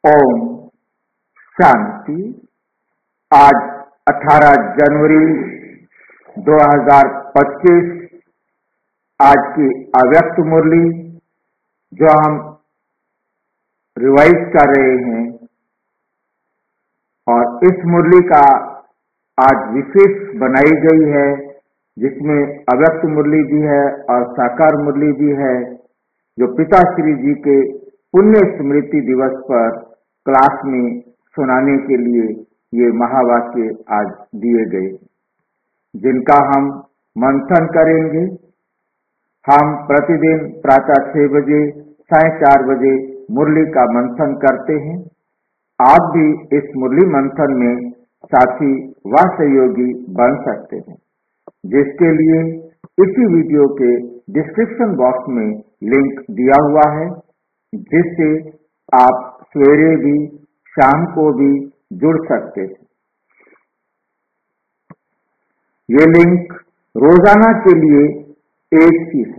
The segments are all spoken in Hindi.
ओम शांति। आज 18 जनवरी 2025 आज की अव्यक्त मुरली जो हम रिवाइज कर रहे हैं, और इस मुरली का आज विशेष बनाई गई है, जिसमें अव्यक्त मुरली भी है और साकार मुरली भी है, जो पिताश्री जी के पुण्य स्मृति दिवस पर क्लास में सुनाने के लिए ये महावाक्य आज दिए गए, जिनका हम मंथन करेंगे। हम प्रतिदिन प्रातः 6 बजे, 4:30 बजे मुरली का मंथन करते हैं। आप भी इस मुरली मंथन में साथी व सहयोगी बन सकते हैं, जिसके लिए इसी वीडियो के डिस्क्रिप्शन बॉक्स में लिंक दिया हुआ है, जिससे आप सवेरे भी शाम को भी जुड़ सकते हैं। ये लिंक रोजाना के लिए एक ही है,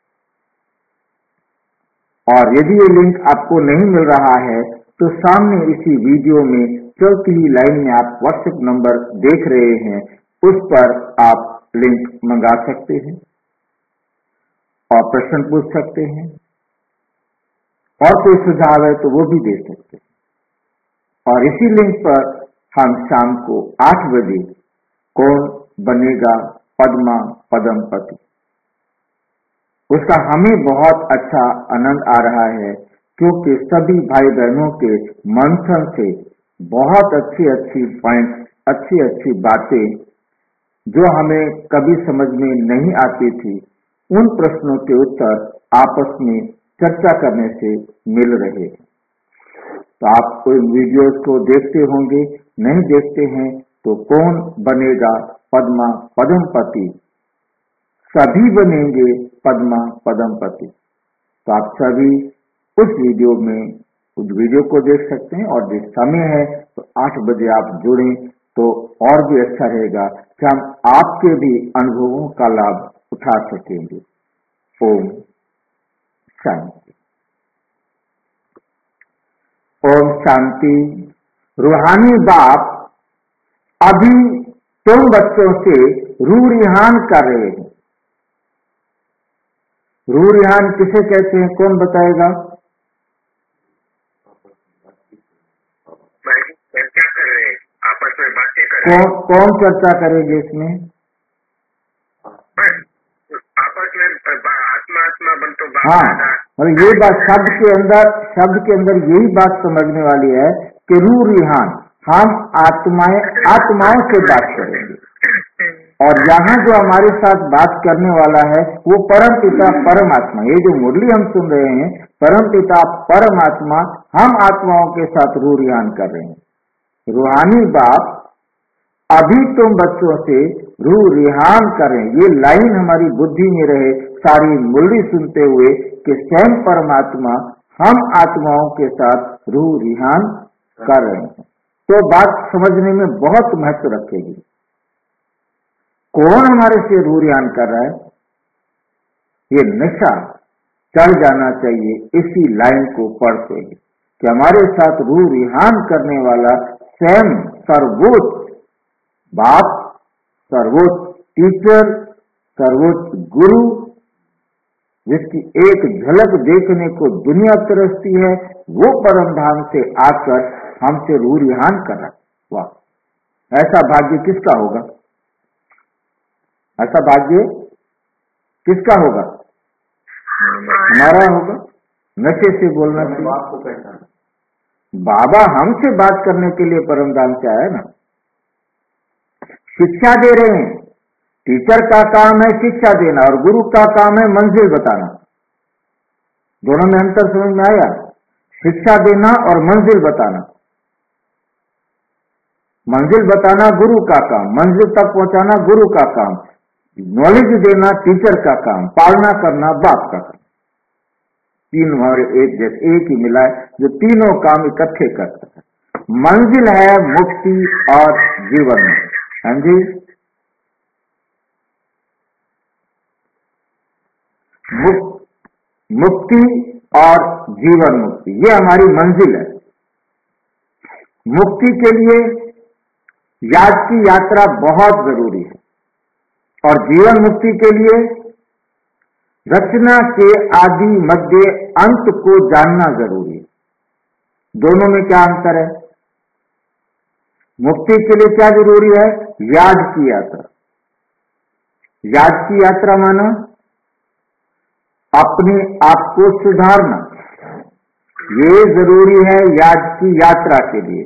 और यदि ये लिंक आपको नहीं मिल रहा है तो सामने इसी वीडियो में चलती ही लाइन में आप व्हाट्सएप नंबर देख रहे हैं, उस पर आप लिंक मंगा सकते हैं और प्रश्न पूछ सकते हैं, और कोई सुझाव है तो वो भी दे सकते हैं। और इसी लिंक पर हम शाम को 8 बजे कौन बनेगा पद्मा पदमपति, उसका हमें बहुत अच्छा आनंद आ रहा है, क्योंकि सभी भाई बहनों के मंथन से बहुत अच्छी पॉइंट, अच्छी बातें जो हमें कभी समझ में नहीं आती थी, उन प्रश्नों के उत्तर आपस में चर्चा करने से मिल रहे हैं। तो आप कोई वीडियोस को देखते होंगे, नहीं देखते हैं तो कौन बनेगा पद्मा पदमपति, सभी बनेंगे पद्मा पदमपति। तो आप सभी उस वीडियो को देख सकते हैं, और जिस समय है तो 8 बजे आप जुड़ें तो और भी अच्छा रहेगा कि हम आपके भी अनुभवों का लाभ उठा सकेंगे। ओम शांति। ओम शांति। रूहानी बाप अभी तुम बच्चों से रूह रिहान कर रहे हैं। रूह रिहान किसे कहते हैं, कौन बताएगा? चर्चा कर रहे हैं, आपस में बातें कर रहे हैं। कौन चर्चा करेंगे इसमें? आपस में आत्मा बन तो बाप। हाँ, और ये बात शब्द के अंदर यही बात समझने वाली है कि रूह रिहान, हम आत्माओं से बात करेंगे, और यहाँ जो हमारे साथ बात करने वाला है वो परम पिता परमात्मा। ये जो मुरली हम सुन रहे हैं, परम पिता परमात्मा हम आत्माओं के साथ रूह रिहान कर रहे हैं। रूहानी बाप अभी तुम बच्चों से रूह रिहान करें, ये लाइन हमारी बुद्धि में रहे सारी मुरली सुनते हुए कि स्वयं परमात्मा हम आत्माओं के साथ रूह रिहान कर रहे हैं। तो बात समझने में बहुत महत्व रखेगी। कौन हमारे से रूह रिहान कर रहा है, ये नशा चढ़ जाना चाहिए इसी लाइन को पढ़ते ही, कि हमारे साथ रूह रिहान करने वाला स्वयं सर्वोच्च बाप, सर्वोच्च टीचर, सर्वोच्च गुरु, जिसकी एक झलक देखने को दुनिया तरसती है, वो परम धाम से आकर हमसे रूह रिहान कर रहा है। वाह, ऐसा भाग्य किसका होगा? ऐसा भाग्य किसका होगा? हमारा होगा। नशे से बोलना चाहिए। बाबा हमसे बात करने के लिए परम धाम से आया ना, शिक्षा दे रहे हैं। टीचर का काम है शिक्षा देना, और गुरु का काम है मंजिल बताना। दोनों में अंतर समझ में आया? शिक्षा देना और मंजिल बताना। मंजिल बताना गुरु का काम, मंजिल तक पहुंचाना गुरु का काम, नॉलेज देना टीचर का काम, पालना करना बाप का काम। तीन हमारे एक जैसे, एक ही मिला है जो तीनों काम इकट्ठे करता है। मंजिल है मुक्ति और जीवन में। हाँ जी, मुक्ति और जीवन मुक्ति, ये हमारी मंजिल है। मुक्ति के लिए याद की यात्रा बहुत जरूरी है और जीवन मुक्ति के लिए रचना के आदि मध्य अंत को जानना जरूरी है। दोनों में क्या अंतर है? मुक्ति के लिए क्या जरूरी है? याद की यात्रा। याद की यात्रा माना अपने आप को सुधारना, ये जरूरी है याद की यात्रा के लिए।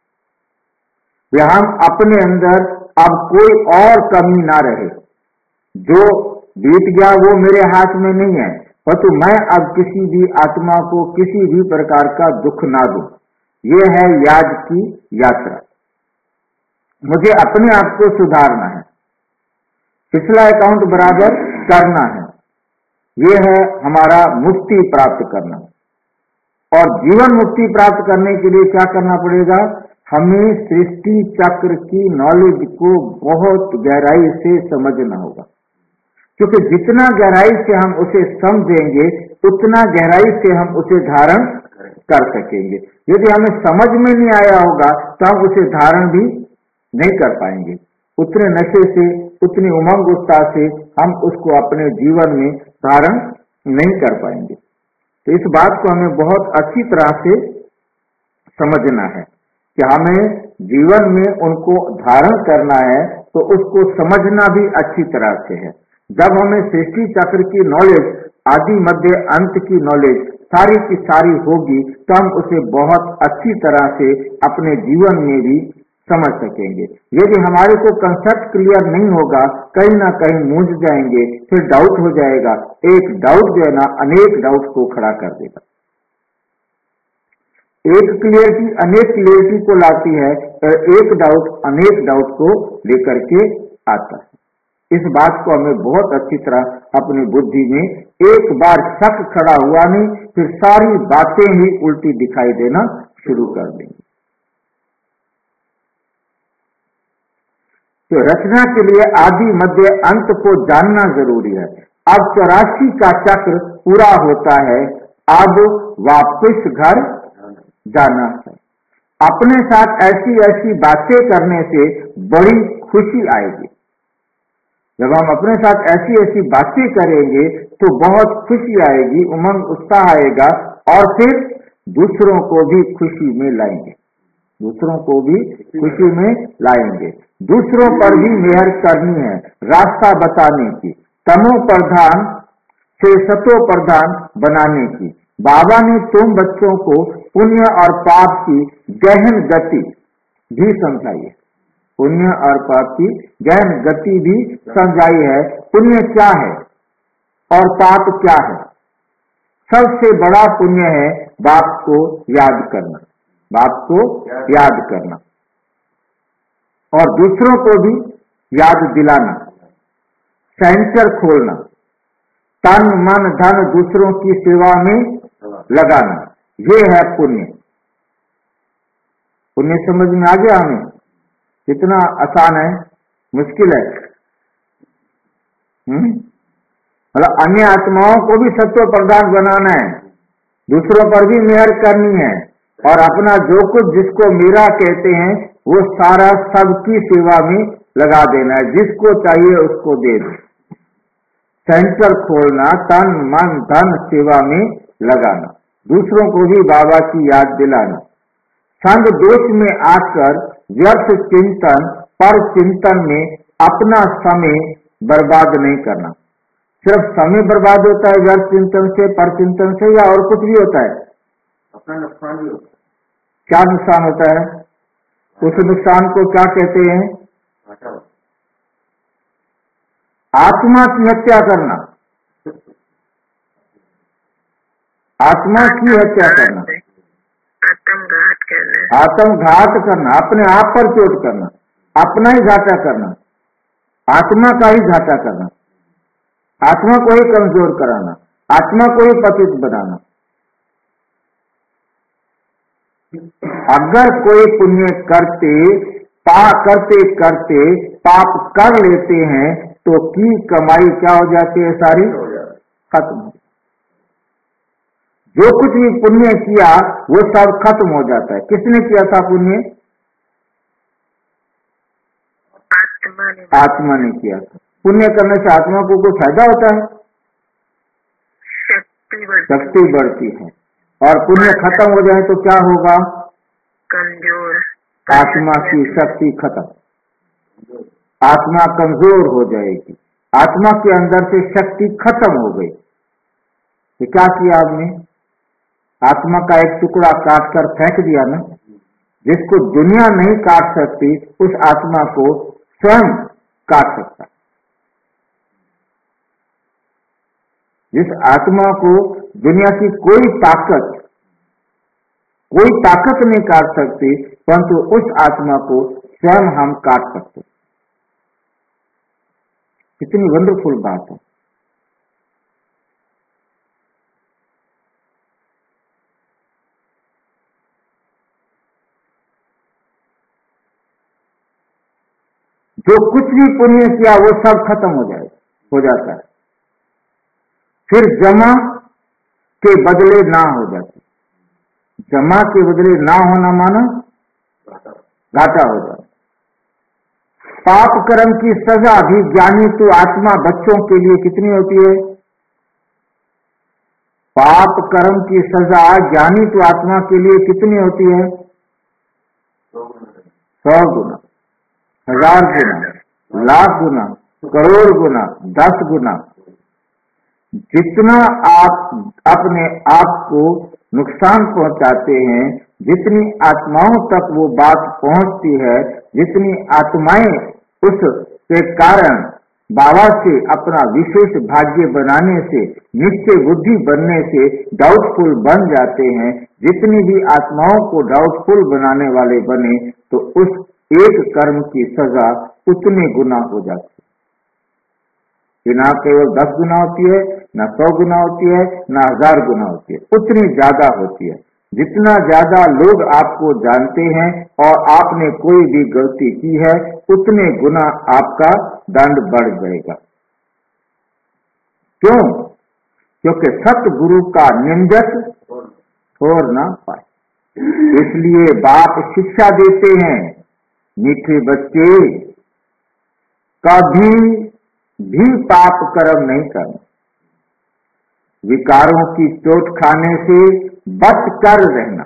हम अपने अंदर अब कोई और कमी ना रहे, जो बीत गया वो मेरे हाथ में नहीं है, परंतु मैं अब किसी भी आत्मा को किसी भी प्रकार का दुख ना दूं। ये है याद की यात्रा। मुझे अपने आप को सुधारना है, पिछला अकाउंट बराबर करना है। ये है हमारा मुक्ति प्राप्त करना। और जीवन मुक्ति प्राप्त करने के लिए क्या करना पड़ेगा? हमें सृष्टि चक्र की नॉलेज को बहुत गहराई से समझना होगा, क्योंकि जितना गहराई से हम उसे समझेंगे उतना गहराई से हम उसे धारण कर सकेंगे। यदि हमें समझ में नहीं आया होगा तो हम उसे धारण भी नहीं कर पाएंगे। उतने नशे से, उतनी उमंग उत्साह से हम उसको अपने जीवन में धारण नहीं कर पाएंगे। तो इस बात को हमें बहुत अच्छी तरह से समझना है कि हमें जीवन में उनको धारण करना है, तो उसको समझना भी अच्छी तरह से है। जब हमें सृष्टि चक्र की नॉलेज, आदि मध्य अंत की नॉलेज सारी की सारी होगी तो हम उसे बहुत अच्छी तरह से अपने जीवन में भी समझ सकेंगे। यदि हमारे को कंसेप्ट क्लियर नहीं होगा, कहीं ना कहीं मूंझ जाएंगे, फिर डाउट हो जाएगा। एक डाउट जो है ना अनेक डाउट को खड़ा कर देगा। एक क्लियरिटी अनेक क्लियरिटी को लाती है और एक डाउट अनेक डाउट को लेकर के आता है। इस बात को हमें बहुत अच्छी तरह अपनी बुद्धि में, एक बार शक खड़ा हुआ नहीं, फिर सारी बातें ही उल्टी दिखाई देना शुरू कर देंगी। तो रचना के लिए आदि मध्य अंत को जानना जरूरी है। अब 84 का चक्र पूरा होता है, अब वापस घर जाना है। अपने साथ ऐसी ऐसी बातें करने से बड़ी खुशी आएगी। जब हम अपने साथ ऐसी ऐसी बातें करेंगे तो बहुत खुशी आएगी, उमंग उत्साह आएगा और फिर दूसरों को भी खुशी में लाएंगे, दूसरों को भी खुशी में लाएंगे। दूसरों पर भी मेहर करनी है, रास्ता बताने की, तमो प्रधान से सतो प्रधान बनाने की। बाबा ने तुम बच्चों को पुण्य और पाप की गहन गति भी समझाई है, पुण्य और पाप की गहन गति भी समझाई है। पुण्य क्या है और पाप क्या है? सबसे बड़ा पुण्य है बाप को याद करना, बाप को याद करना और दूसरों को भी याद दिलाना, सेंटर खोलना, तन मन धन दूसरों की सेवा में लगाना, ये है पुण्य। पुण्य समझ में आ गया हमें? कितना आसान है, मुश्किल है? मतलब अन्य आत्माओं को भी सत्व प्रदान बनाना है, दूसरों पर भी मेहर करनी है और अपना जो कुछ जिसको मेरा कहते हैं वो सारा सबकी सेवा में लगा देना है, जिसको चाहिए उसको दे दो। सेंटर खोलना, तन मन धन सेवा में लगाना, दूसरों को भी बाबा की याद दिलाना, संग दोष में आकर व्यर्थ चिंतन पर चिंतन में अपना समय बर्बाद नहीं करना। सिर्फ समय बर्बाद होता है व्यर्थ चिंतन से, पर चिंतन से, या और कुछ भी होता है? अपना नुकसान भी होता है। क्या नुकसान होता है? उस नुकसान को क्या कहते हैं? आत्मा की हत्या करना, आत्मा की हत्या करना, आत्मघात करना, अपने आप पर चोट करना, अपना ही घाटा करना, आत्मा का ही घाटा करना, आत्मा को ही कमजोर कराना, आत्मा को ही पतित बनाना। अगर कोई पुण्य करते करते पाप कर लेते हैं तो की कमाई क्या हो जाती है? सारी खत्म। जो कुछ भी पुण्य किया वो सब खत्म हो जाता है। किसने किया था पुण्य? आत्मा ने किया था। पुण्य करने से आत्मा को कोई फायदा होता है? शक्ति बढ़ती है। और पुण्य खत्म हो जाए तो क्या होगा? कमजोर, आत्मा की शक्ति खत्म, आत्मा कमजोर हो जाएगी। आत्मा के अंदर से शक्ति खत्म हो गई तो क्या किया आपने? आत्मा का एक टुकड़ा काट कर फेंक दिया ना। जिसको दुनिया नहीं काट सकती उस आत्मा को स्वयं काट सकता। जिस आत्मा को दुनिया की कोई ताकत नहीं काट सकती, परंतु उस आत्मा को स्वयं हम काट सकते। कितनी वंडरफुल बात है। जो कुछ भी पुण्य किया वो सब खत्म हो जाता है। फिर जमा के बदले ना हो जाती। जमा के बदले ना होना माना घाटा हो जाता। पाप कर्म की सजा भी ज्ञानी तो आत्मा बच्चों के लिए कितनी होती है? पाप कर्म की सजा ज्ञानी तो आत्मा के लिए कितनी होती है? 100 गुना, 1000 गुना, लाख गुना, करोड़ गुना, 10 गुना। जितना आप अपने आप को नुकसान पहुंचाते हैं, जितनी आत्माओं तक वो बात पहुंचती है, जितनी आत्माएं उसके कारण बाबा से अपना विशेष भाग्य बनाने से, निश्चय बुद्धि बनने से डाउटफुल बन जाते हैं, जितनी भी आत्माओं को डाउटफुल बनाने वाले बने तो उस एक कर्म की सजा उतने गुना हो जाती है। ना केवल 10 गुना होती है, ना 100 गुना होती है, ना 1000 गुना होती है, उतनी ज्यादा होती है। जितना ज्यादा लोग आपको जानते हैं और आपने कोई भी गलती की है, उतने गुना आपका दंड बढ़ जाएगा। क्यों? क्योंकि सतगुरु का निंदक छोड़ ना पाए। इसलिए बाप शिक्षा देते हैं, मीठे बच्चे कभी भी पाप कर्म नहीं करना। विकारों की चोट खाने से बच कर रहना।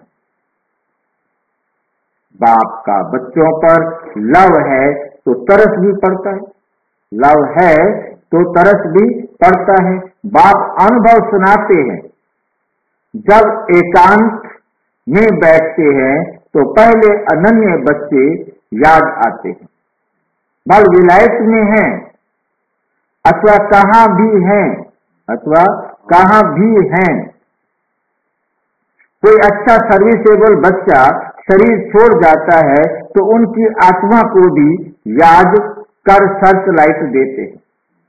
बाप का बच्चों पर लव है तो तरस भी पड़ता है, लव है तो तरस भी पड़ता है। बाप अनुभव सुनाते हैं। जब एकांत में बैठते हैं तो पहले अनन्य बच्चे याद आते हैं। बल विलायत में हैं अथवा कहाँ भी हैं, कोई अच्छा सर्विसेबल बच्चा शरीर छोड़ जाता है तो उनकी आत्मा को भी याद कर सर्च लाइट देते हैं।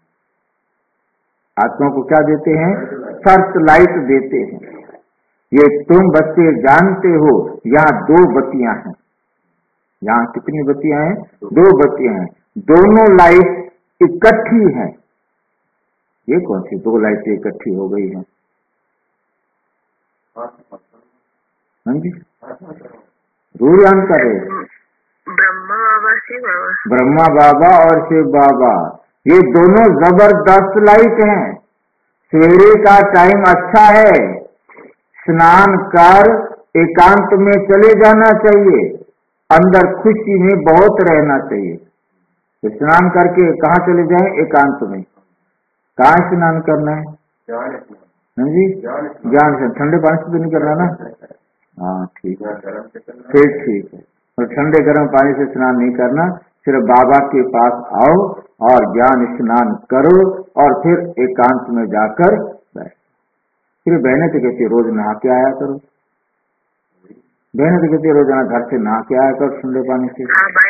आत्मा को क्या देते हैं? सर्च लाइट देते हैं। ये तुम बच्चे जानते हो, यहाँ 2 बत्तियां हैं। यहाँ कितनी बत्तियां हैं? 2 बत्तियां हैं। दोनों लाइट इकट्ठी हैं। ये कौन सी 2 लाइटें इकट्ठी हो गई हैं? हाँ जी, रूयान कर रहे। ब्रह्मा बाबा और शिव बाबा, ये दोनों जबरदस्त लाइट हैं। सवेरे का टाइम अच्छा है, स्नान कर एकांत में चले जाना चाहिए, अंदर खुशी में बहुत रहना चाहिए। तो स्नान करके कहाँ चले जाएं? एकांत में। कहाँ स्नान करना है? हाँ जी, ज्ञान से। ठंडे पानी से तो नहीं करना ना? हाँ ठीक है, फिर ठीक है। और ठंडे गर्म पानी से स्नान नहीं करना, सिर्फ बाबा के पास आओ और ज्ञान स्नान करो और फिर एकांत में जाकर बैठ। फिर बहने तो कहती रोज नहा के आया करो, बहने तो कहती रोजाना घर से नहा के आया करो ठंडे पानी से।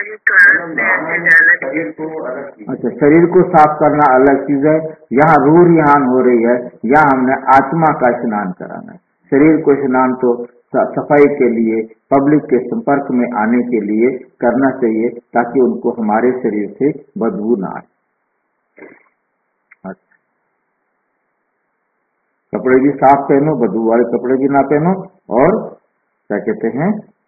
अच्छा, शरीर को साफ करना अलग चीज है, यहाँ रूह रिहान हो रही है, यहाँ हमने आत्मा का स्नान कराना है। शरीर को स्नान तो सफाई के लिए, पब्लिक के संपर्क में आने के लिए करना चाहिए ताकि उनको हमारे शरीर से बदबू ना आए। कपड़े भी साफ पहनो, बदबू वाले कपड़े भी ना पहनो, और क्या कहते हैं,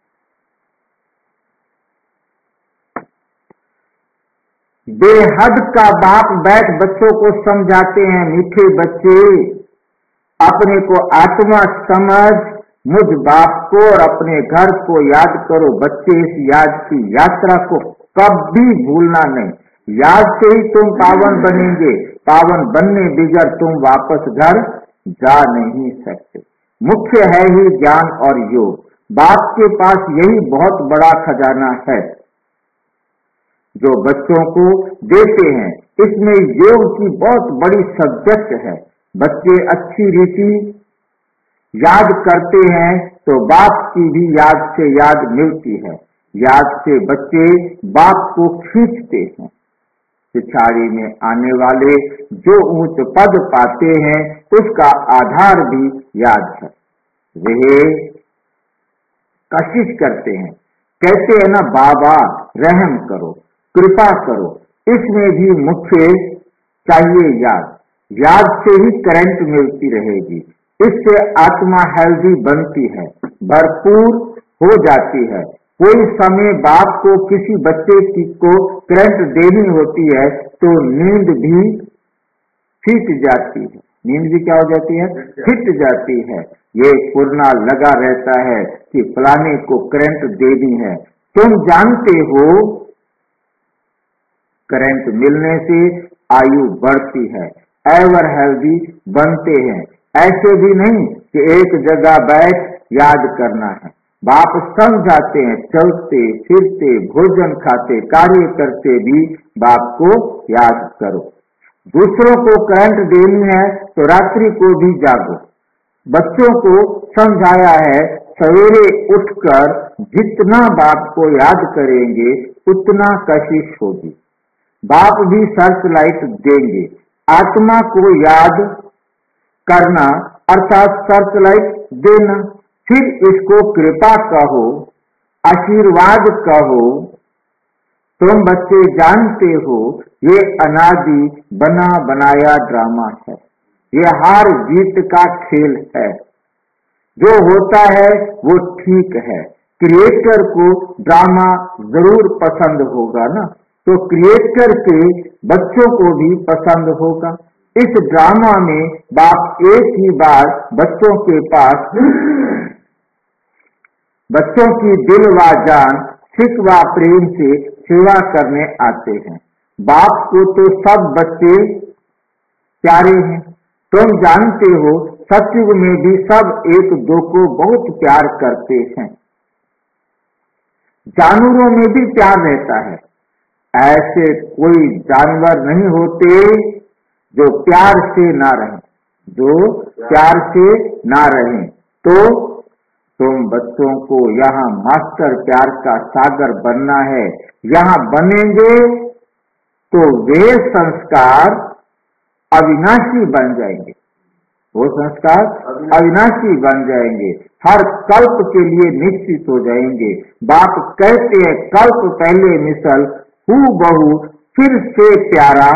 बेहद का बाप बैठ बच्चों को समझाते हैं, मीठे बच्चे अपने को आत्मा समझ, मुझ बाप को और अपने घर को याद करो। बच्चे इस याद की यात्रा को कभी भूलना नहीं। याद से ही तुम पावन बनेंगे, पावन बनने बिगर तुम वापस घर जा नहीं सकते। मुख्य है ही ज्ञान और योग। बाप के पास यही बहुत बड़ा खजाना है जो बच्चों को देते हैं। इसमें योग की बहुत बड़ी सब्जेक्ट है। बच्चे अच्छी रीति याद करते हैं तो बाप की भी याद से याद मिलती है। याद से बच्चे बाप को खींचते हैं। पिछाड़ी में आने वाले जो ऊंच पद पाते हैं उसका आधार भी याद है। वे कशिश करते हैं, कहते हैं ना, बाबा रहम करो, कृपा करो। इसमें भी मुख्य चाहिए याद। याद से ही करंट मिलती रहेगी। इससे आत्मा हेल्दी बनती है, भरपूर हो जाती है। कोई समय बाप को किसी बच्चे को करंट देनी होती है तो नींद भी फिट जाती है। नींद भी क्या हो जाती है? फिट जाती है। ये पुरना लगा रहता है कि फलाने को करंट देनी है। तुम जानते हो करंट मिलने से आयु बढ़ती है, एवर हेल्दी बनते हैं। ऐसे भी नहीं कि एक जगह बैठ याद करना है। बाप समझाते हैं, चलते फिरते भोजन खाते कार्य करते भी बाप को याद करो। दूसरों को करंट देनी है तो रात्रि को भी जागो। बच्चों को समझाया है, सवेरे उठकर जितना बाप को याद करेंगे उतना कशिश होगी। बाप भी सर्च लाइट देंगे। आत्मा को याद करना अर्थात सर्च लाइट देना। फिर इसको कृपा कहो, आशीर्वाद कहो। तुम बच्चे जानते हो ये अनादि बना बनाया ड्रामा है। ये हार जीत का खेल है। जो होता है वो ठीक है। क्रिएटर को ड्रामा जरूर पसंद होगा ना, तो क्रिएटर के बच्चों को भी पसंद होगा। इस ड्रामा में बाप एक ही बार बच्चों के पास बच्चों की दिल व जान सिख व प्रेम से सेवा करने आते हैं। बाप को तो सब बच्चे प्यारे हैं। तुम जानते हो सतयुग में भी सब एक दो को बहुत प्यार करते हैं। जानवरों में भी प्यार रहता है। ऐसे कोई जानवर नहीं होते जो प्यार से ना रहें, जो प्यार से ना रहें। तो तुम बच्चों को यहाँ मास्टर प्यार का सागर बनना है। यहाँ बनेंगे तो वे संस्कार अविनाशी बन जाएंगे। वो संस्कार अविनाशी बन जाएंगे, हर कल्प के लिए निश्चित हो जाएंगे। बाप कहते हैं, कल्प पहले मिसल हूबहू फिर से प्यारा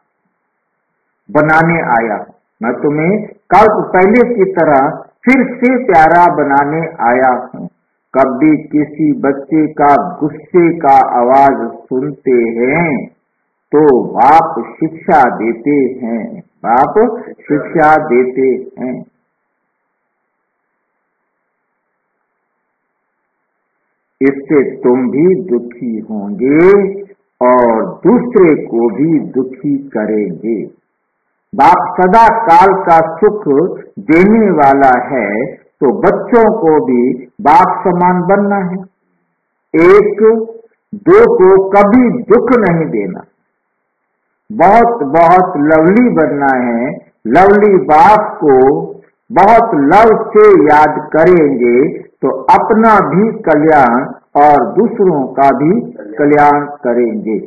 बनाने आया। मैं तुम्हें कल्प पहले की तरह फिर से प्यारा बनाने आया हूँ। कभी किसी बच्चे का गुस्से का आवाज सुनते हैं तो बाप शिक्षा देते हैं। बाप शिक्षा देते हैं। इससे तुम भी दुखी होंगे और दूसरे को भी दुखी करेंगे। बाप सदा काल का सुख देने वाला है तो बच्चों को भी बाप समान बनना है। एक दो को कभी दुख नहीं देना, बहुत बहुत लवली बनना है। लवली बाप को बहुत लव से याद करेंगे तो अपना भी कल्याण और दूसरों का भी कल्याण करेंगे।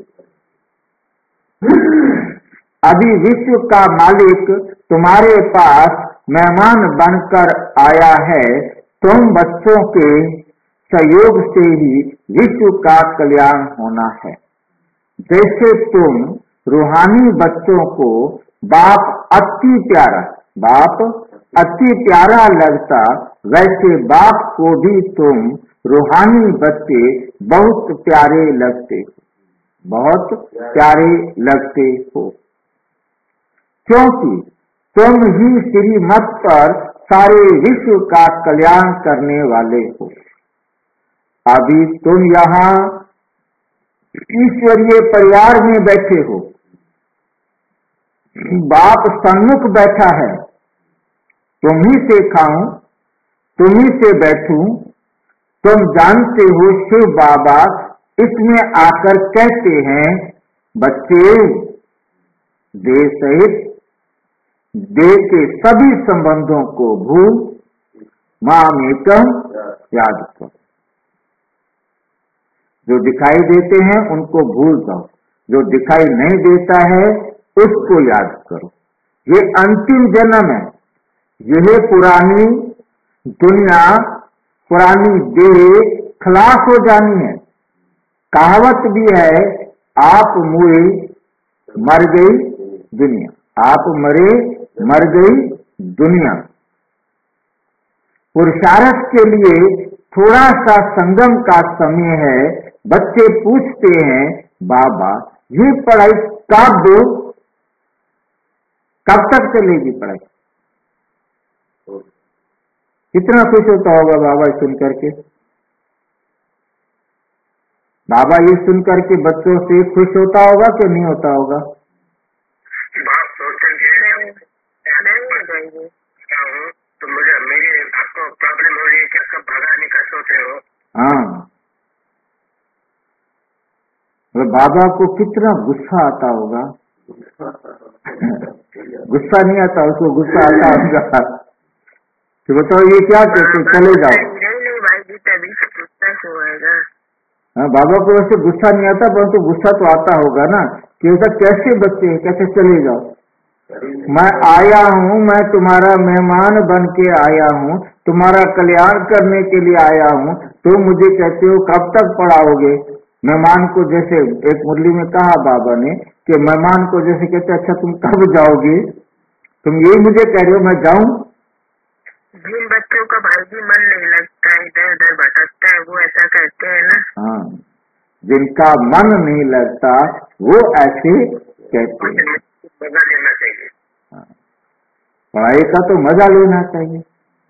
अभी विश्व का मालिक तुम्हारे पास मेहमान बनकर आया है। तुम बच्चों के सहयोग से ही विश्व का कल्याण होना है। जैसे तुम रूहानी बच्चों को बाप अति प्यारा, बाप अति प्यारा लगता, वैसे बाप को भी तुम रूहानी बच्चे बहुत प्यारे लगते हो, बहुत प्यारे लगते हो, क्योंकि तुम ही श्रीमत पर सारे विश्व का कल्याण करने वाले हो। अभी तुम यहाँ ईश्वरीय परिवार में बैठे हो, बाप सन्मुख बैठा है, तुम ही से खाऊं, तुम ही से बैठूं। तुम जानते हो शिव बाबा इसमें आकर कहते हैं, बच्चे देह सहित देह के सभी संबंधों को भूल मामेकम याद करो। जो दिखाई देते हैं उनको भूल जाओ, जो दिखाई नहीं देता है उसको याद करो। ये अंतिम जन्म है, यह पुरानी दुनिया, पुरानी देह खलास हो जानी है। कहावत भी है, आप मुए मर गई दुनिया, आप मरे मर गई दुनिया। पुरुषार्थ के लिए थोड़ा सा संगम का समय है। बच्चे पूछते हैं, बाबा ये पढ़ाई कब दो, कब तक चलेगी पढ़ाई? कितना खुश होता होगा बाबा सुन करके। बाबा ये सुन करके बच्चों से खुश होता होगा कि नहीं होता होगा? बाप सोचेंगे तो मुझे मेरी आपको प्रॉब्लम हो रही है क्या, कब भगाने का सोच रहे हो? हाँ, बाबा को कितना गुस्सा आता होगा। गुस्सा नहीं आता उसको, गुस्सा आता होगा कि बताओ ये क्या कहते, चले जाओ। नहीं भाई जी, तभी से गुस्सा क्यों आएगा? हाँ, बाबा को वैसे गुस्सा नहीं आता, परंतु गुस्सा तो आता होगा ना कि ऐसा कैसे बच्चे हैं, कैसे चले जाओ। मैं आया हूँ, मैं तुम्हारा मेहमान बन के आया हूँ, तुम्हारा कल्याण करने के लिए आया हूँ, तुम मुझे कहते हो कब तक पढ़ाओगे? मेहमान को जैसे एक मुरली में कहा बाबा ने कि मेहमान को जैसे कहते अच्छा तुम कब जाओगे, तुम यही मुझे कह रहे हो मैं जाऊं? जिन बच्चों का भाई जी मन नहीं लगता है, इधर उधर भटकता है, वो ऐसा करते हैं ना। हाँ, जिनका मन नहीं लगता वो ऐसे कहते हैं। मजा लेना चाहिए। हाँ, पढ़ाई का तो मजा लेना चाहिए।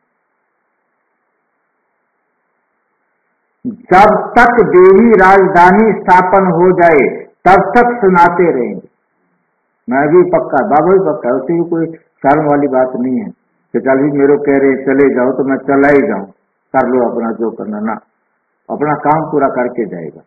जब तक देवी राजधानी स्थापन हो जाए तब तक सुनाते रहेंगे। मैं भी पक्का, बाबा भी पक्का, उससे भी कोई शर्म वाली बात नहीं है कि चल भी मेरे कह रहे चले जाओ तो मैं चला ही जाऊं, कर लो अपना जो करना, ना अपना काम पूरा करके जाएगा।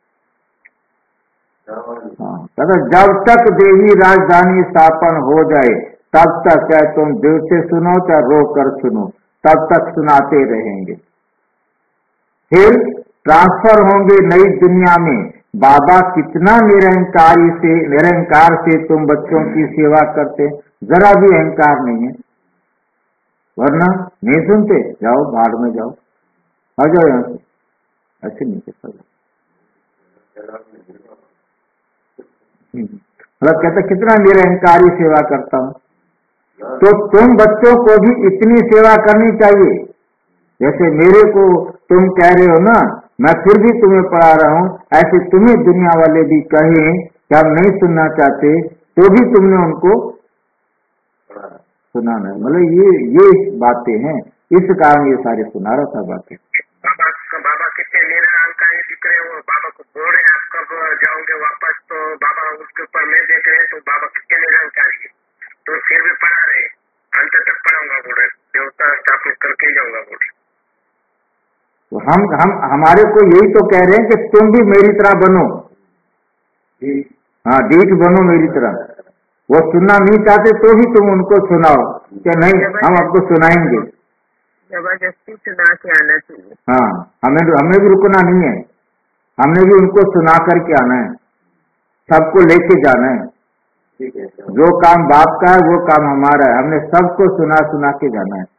हाँ, कहते जब तक देवी राजधानी स्थापन हो जाए तब तक, चाहे तुम दिल से सुनो चाहे रो कर सुनो, तब तक सुनाते रहेंगे। फिर ट्रांसफर होंगे नई दुनिया में। बाबा कितना निरंकार से तुम बच्चों की सेवा करते, जरा भी अहंकार नहीं है, वरना नहीं सुनते, जाओ भाड़ में जाओ, आ जाओ यहाँ से, ऐसे नहीं कहता। मतलब कहते कितना निरंकारी सेवा करता हूँ। तो तुम बच्चों को भी इतनी सेवा करनी चाहिए जैसे मेरे को तुम कह रहे हो ना, मैं फिर भी तुम्हें पढ़ा रहा हूँ, ऐसे तुम्हें दुनिया वाले भी कहें कि हम नहीं सुनना चाहते तो भी तुमने उनको सुनाना है। मतलब ये बातें हैं, इस कारण ये सारे सुना रहा था बातें। बाबा कितने निरंकारी दिख रहे हो, बाबा को बोल रहे हैं आप कब जाओगे वापस, तो बाबा उसके ऊपर मैं देख रहे हैं तो बाबा कितने निरंकारी है, तो फिर भी पढ़ा रहे, अंत तक पढ़ाऊंगा बोल रहे, देवता स्थापित करके जाऊंगा बोल रहे। तो हम हमारे को यही तो कह रहे हैं कि तुम भी मेरी तरह बनो। हाँ, डीठ बनो मेरी तरह। वो सुनना नहीं चाहते तो भी तुम उनको सुनाओ कि नहीं हम आपको सुनाएंगे, जबरदस्ती सुना के आना चाहिए। हाँ, हमें भी रुकना नहीं है, हमने भी उनको सुना करके आना है, सबको लेके जाना है। जो काम बाप का है वो काम हमारा है, हमने सबको सुना के जाना है,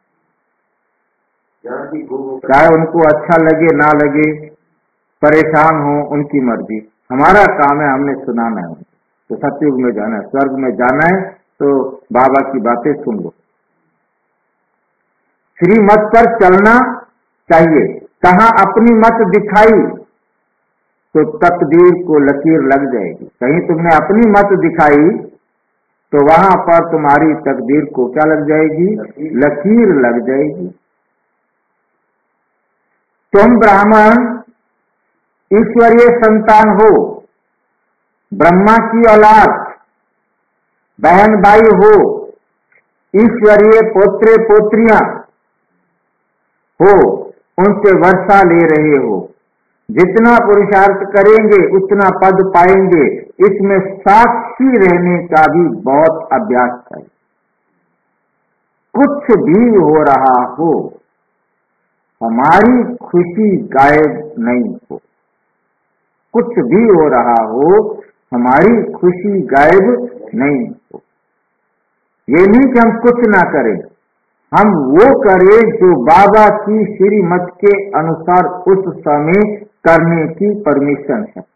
चाहे उनको अच्छा लगे ना लगे, परेशान हो, उनकी मर्जी। हमारा काम है हमने सुनाना है। तो सतयुग में जाना है, स्वर्ग में जाना है तो बाबा की बातें सुन लो। श्रीमत पर चलना चाहिए। कहाँ अपनी मत दिखाई तो तकदीर को लकीर लग जाएगी। कहीं तुमने अपनी मत दिखाई तो वहां पर तुम्हारी तकदीर को क्या लग जाएगी? लकीर लग जाएगी। तुम ब्राह्मण ईश्वरीय संतान हो, ब्रह्मा की औलाद, बहन भाई हो, ईश्वरीय पोत्रे पोत्रियां हो, उनसे वर्षा ले रहे हो। जितना पुरुषार्थ करेंगे उतना पद पाएंगे। इसमें साक्षी रहने का भी बहुत अभ्यास करें। कुछ भी हो रहा हो, हमारी खुशी गायब नहीं हो। कुछ भी हो रहा हो, हमारी खुशी गायब नहीं हो। ये नहीं कि हम कुछ ना करें, हम वो करें जो बाबा की श्रीमत के अनुसार उस समय करने की परमिशन है।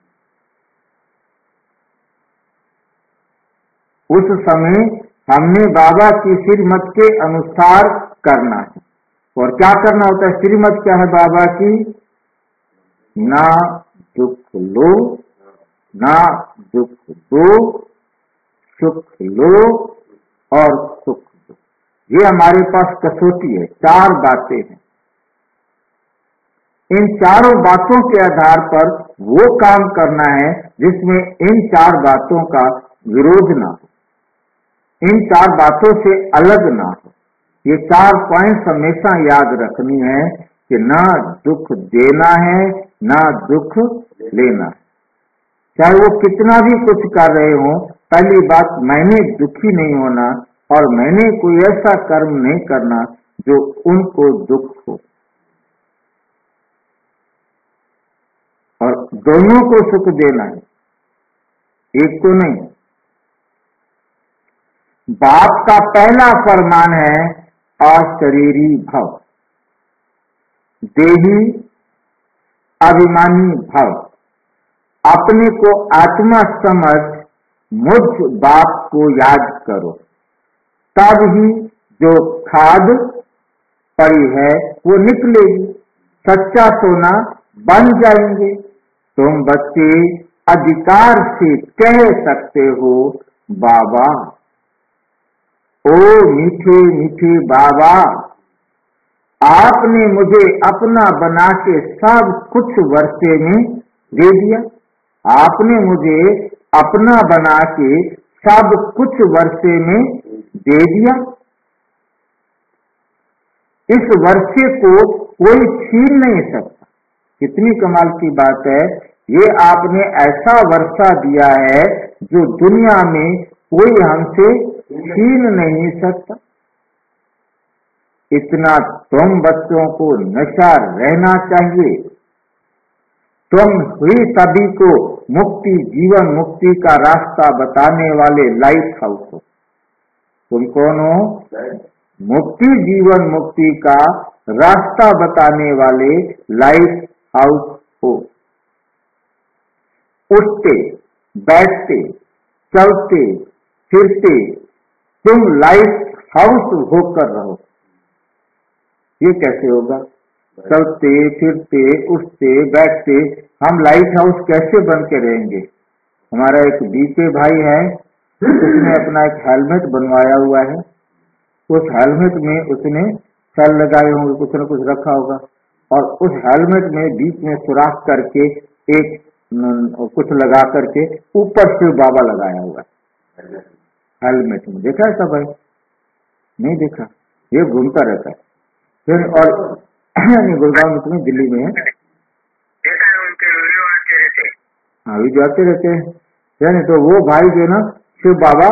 उस समय हमने बाबा की श्रीमत के अनुसार करना है। और क्या करना होता है? श्रीमत क्या है बाबा की? ना दुख लो, ना दुख दो, सुख लो और सुख दो। ये हमारे पास कसौटी है। 4 बातें हैं। इन चारों बातों के आधार पर वो काम करना है जिसमें इन 4 बातों का विरोध ना हो, इन 4 बातों से अलग ना हो। ये 4 पॉइंट्स हमेशा याद रखनी है कि ना दुख देना है, ना दुख लेना है। चाहे वो कितना भी कुछ कर रहे हो, पहली बात मैंने दुखी नहीं होना और मैंने कोई ऐसा कर्म नहीं करना जो उनको दुख हो। और दोनों को सुख देना है, एक को नहीं। बाप का पहला फरमान है अशरीरी भव, देही अभिमानी भव। अपने को आत्मा समझ मुझ बाप को याद करो, तब ही जो खाद पड़ी है वो निकलेगी। सच्चा सोना बन जाएंगे। तुम बच्चे अधिकार से कह सकते हो बाबा, ओ मीठे मीठे बाबा, आपने मुझे अपना बना के सब कुछ वर्षे में दे दिया। आपने मुझे अपना बना के सब कुछ वर्षे में दे दिया। इस वर्षे को कोई छीन नहीं सकता। कितनी कमाल की बात है। ये आपने ऐसा वर्षा दिया है जो दुनिया में कोई हमसे छीन नहीं सकता। इतना तुम बच्चों को नशा रहना चाहिए। तुम ही सभी को मुक्ति, जीवन मुक्ति का रास्ता बताने वाले लाइट हाउस हो। तुम कौन हो? मुक्ति, जीवन मुक्ति का रास्ता बताने वाले लाइट हाउस हो। उठते, बैठते, चलते, फिरते तुम लाइट हाउस होकर रहो। ये कैसे होगा? चलते, फिरते, उठते, बैठते हम लाइट हाउस कैसे बन के रहेंगे? हमारा एक बीते भाई है, उसने अपना एक हेलमेट बनवाया हुआ है। उस हेलमेट में उसने सेल लगाए होंगे, कुछ न कुछ रखा होगा, और उस हेलमेट में बीच में सुराख करके एक कुछ लगा करके ऊपर शिव बाबा लगाया हुआ है हेलमेट में। देखा है सब भाई? नहीं देखा? ये घूमता रहता है फिर। और गुड़गांव में तुम्हें दिल्ली में है, देखा है उनके वीडियो आते रहते। हाँ वीडियो आते रहते हैं। यानी तो वो भाई जो ना शिव बाबा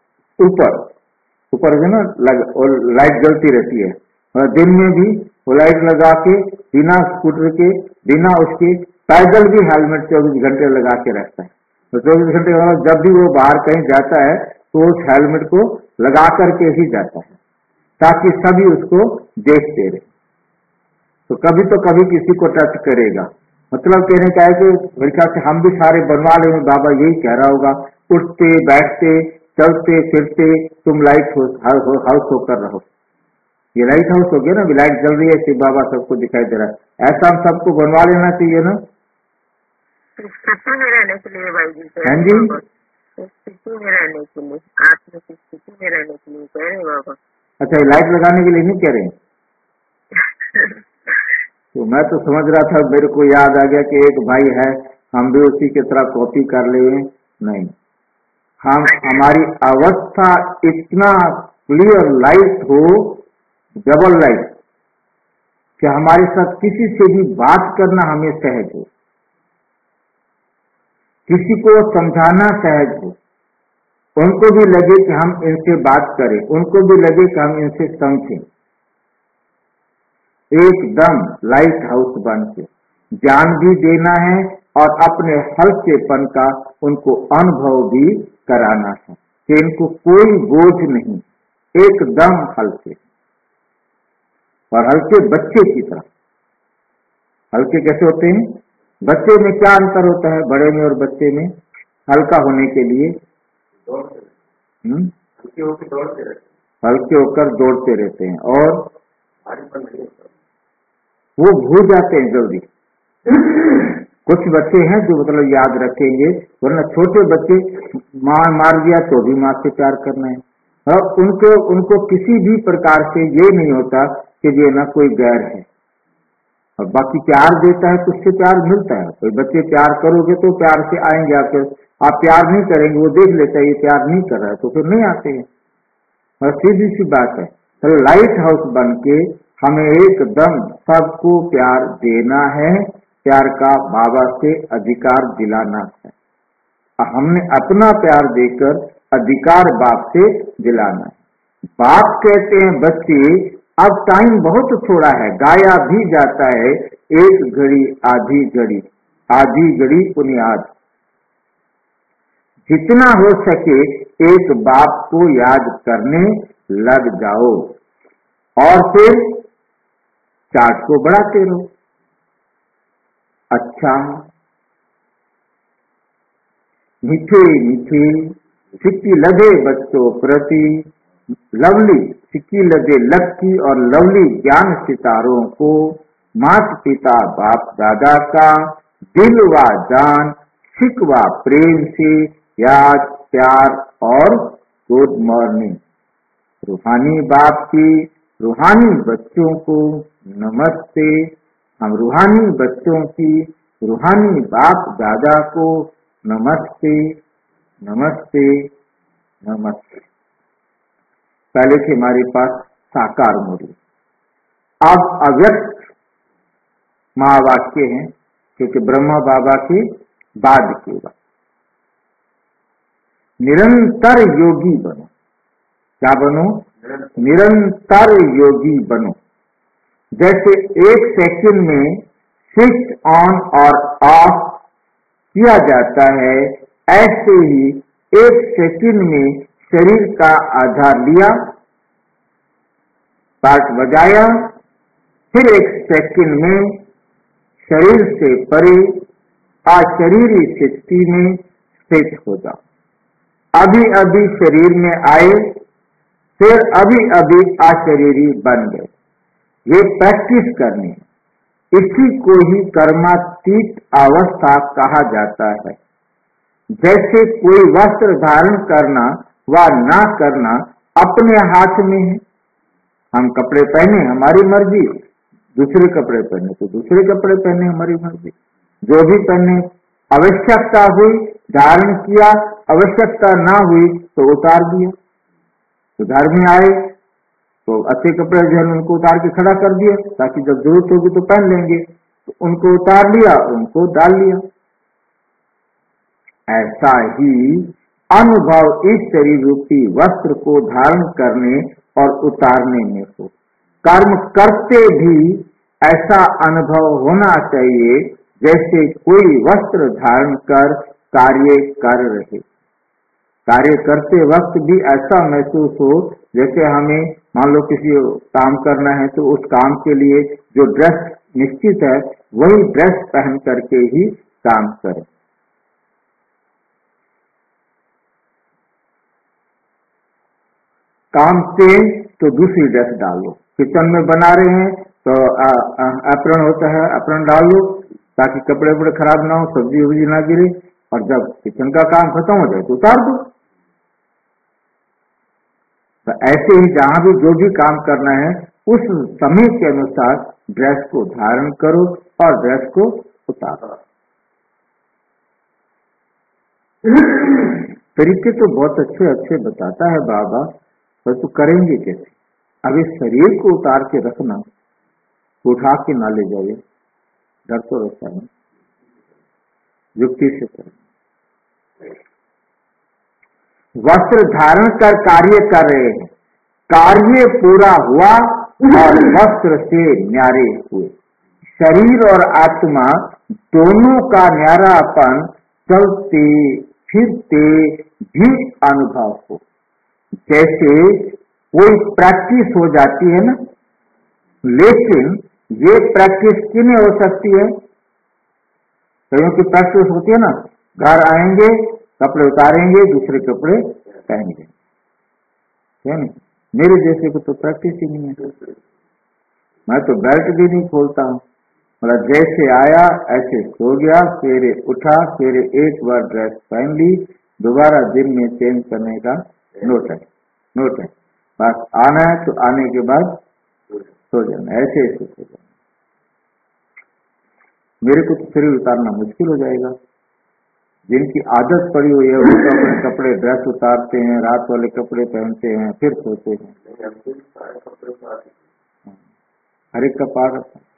ऊपर जो ना और लाइट जलती रहती है, और दिन में भी वो लाइट लगा के बिना स्कूटर के, बिना उसके पैदल भी हेलमेट 24 घंटे लगा के रखता है। तो 24 घंटे जब भी वो बाहर कहीं जाता है तो उस हेलमेट को लगा करके ही जाता है, ताकि सभी उसको देखते रहे। तो कभी किसी को टच करेगा। मतलब कहने का है कि मेरे ख्याल से हम भी सारे बनवा ले। बाबा यही कह रहा होगा, उठते, बैठते, चलते, फिरते तुम लाइट हाउस होकर रहो। ये लाइट हाउस हो गया ना, लाइट जल रही है, शिव बाबा सबको दिखाई दे रहा है, ऐसा हम सबको बनवा लेना चाहिए ना। स्थिति में रहने के लिए भाई जी हाँ जी, स्थिति में रहने के लिए, आत्म की स्थिति में रहने के लिए कह रहे बाबा। अच्छा, ये लाइट लगाने के लिए नहीं कह रहे। तो मैं तो समझ रहा था, मेरे को याद आ गया कि एक भाई है, हम भी उसी की तरह कॉपी कर ले। नहीं, हम हमारी अवस्था इतना क्लियर लाइट हो, डबल लाइट, कि हमारे साथ किसी से भी बात करना हमें सहज हो, किसी को समझाना सहज हो, उनको भी लगे कि हम इनसे बात करें, उनको भी लगे कि हम इनसे समझें, एकदम लाइट हाउस बन के ज्ञान भी देना है और अपने हल्केपन का उनको अनुभव भी कराना है कि इनको कोई बोझ नहीं, एकदम हल्के, और हल्के बच्चे की तरह। हल्के कैसे होते हैं? बच्चे में क्या अंतर होता है, बड़े में और बच्चे में? हल्का होने के लिए हल्के होकर दौड़ते रहते हैं और वो भूल जाते हैं जल्दी। कुछ बच्चे हैं जो मतलब याद रखेंगे, वरना छोटे बच्चे मार दिया तो भी माँ से प्यार करना है, और उनको किसी भी प्रकार से ये नहीं होता कि ये ना कोई गैर है, और बाकी प्यार देता है तो उससे प्यार मिलता है। कोई बच्चे प्यार करोगे तो प्यार से आएंगे आपके, आप प्यार नहीं करेंगे वो देख लेता है ये प्यार नहीं कर रहा है तो फिर नहीं आते हैं। और सीधी सी बात है, तो लाइट हाउस बन के हमें एकदम सबको प्यार देना है, प्यार का बाबा से अधिकार दिलाना है। हमने अपना प्यार देकर अधिकार बाप से दिलाना है। बाप कहते हैं बच्चे अब टाइम बहुत थोड़ा है, गाया भी जाता है, एक घड़ी आधी घड़ी, आधी घड़ी बुनियाद। जितना हो सके एक बाप को याद करने लग जाओ और फिर चार्ट को बढ़ाते रहो। अच्छा, मीठे मीठे सिक्की लगे बच्चों प्रति, लवली सिक्की लगे लक्की और लवली ज्ञान सितारों को, माता पिता बाप दादा का दिल व जान शिकवा प्रेम से याद प्यार और गुड मॉर्निंग। रूहानी बाप की रूहानी बच्चों को नमस्ते। हम रूहानी बच्चों की रूहानी बाप दादा को नमस्ते नमस्ते नमस्ते। पहले थे हमारे पास साकार मूर्ति, अब अव्यक्त महावाक्य हैं, क्योंकि ब्रह्मा बाबा के बाद के बाद। निरंतर योगी बनो। क्या बनो? निरंतर योगी बनो। जैसे एक सेकंड में स्विच ऑन और ऑफ किया जाता है, ऐसे ही एक सेकंड में शरीर का आधार लिया, पार्ट बजाया, फिर एक सेकंड में शरीर से परे अशरीरी स्थिति में स्थित हो जाओ। अभी अभी शरीर में आए, फिर अभी अभी अशरीरी बन गए। ये प्रैक्टिस करनी है, इसी को ही कर्मातीत अवस्था कहा जाता है। जैसे कोई वस्त्र धारण करना व ना करना अपने हाथ में है। हम कपड़े पहने हमारी मर्जी, दूसरे कपड़े पहने तो दूसरे कपड़े पहने हमारी मर्जी, जो भी पहने। आवश्यकता हुई धारण किया, आवश्यकता ना हुई तो उतार दिया। तो घर में आए तो अच्छे कपड़े जो है उनको उतार के खड़ा कर दिया, ताकि जब जरूरत होगी तो पहन लेंगे, तो उनको उतार लिया, उनको डाल लिया। ऐसा ही अनुभव इस शरीर रूपी वस्त्र को धारण करने और उतारने में हो। कर्म करते भी ऐसा अनुभव होना चाहिए जैसे कोई वस्त्र धारण कर कार्य कर रहे। कार्य करते वक्त भी ऐसा महसूस हो जैसे हमें मान लो किसी काम करना है, तो उस काम के लिए जो ड्रेस निश्चित है वही ड्रेस पहन करके ही काम करें। काम से तो दूसरी ड्रेस डाल लो। किचन में बना रहे हैं तो एप्रन होता है, एप्रन डाल लो ताकि कपड़े वपड़े खराब ना हो, सब्जी वब्जी ना गिरे। और जब किचन का काम खत्म हो जाए तो उतार दो। तो ऐसे ही जहां भी जो भी काम करना है उस समय के अनुसार ड्रेस को धारण करो और ड्रेस को उतारो। तरीके तो बहुत अच्छे अच्छे बताता है बाबा, पर तो करेंगे कैसे? अब इस शरीर को उतार के रखना, उठा के ना ले जाइए, डर तो रहता है। युक्ति से करें। वस्त्र धारण कर कार्य कर रहे हैं, कार्य पूरा हुआ और वस्त्र से न्यारे हुए। शरीर और आत्मा दोनों का न्यारापन चलते फिरते भी अनुभव हो। जैसे कोई प्रैक्टिस हो जाती है ना, लेकिन ये प्रैक्टिस किन्हें हो सकती है? कईयों की प्रैक्टिस होती है ना, घर आएंगे, कपड़े उतारेंगे, दूसरे कपड़े पहनेंगे, है नहीं? मेरे जैसे को तो प्रैक्टिस ही नहीं है। मैं तो बेल्ट भी नहीं खोलता हूँ, मतलब जैसे आया ऐसे सो गया, सवेरे उठा, सवेरे एक बार ड्रेस पहन ली, दोबारा दिन में चेंज करने का नो टाइम। बस आना है तो आने के बाद सो जाना, ऐसे सो जाना। मेरे को तो शरीर उतारना मुश्किल हो जाएगा। जिनकी आदत पड़ी हुई है वो अपने कपड़े ड्रेस उतारते हैं, रात वाले कपड़े पहनते हैं, फिर सोते हैं। हर एक का पार रहता है।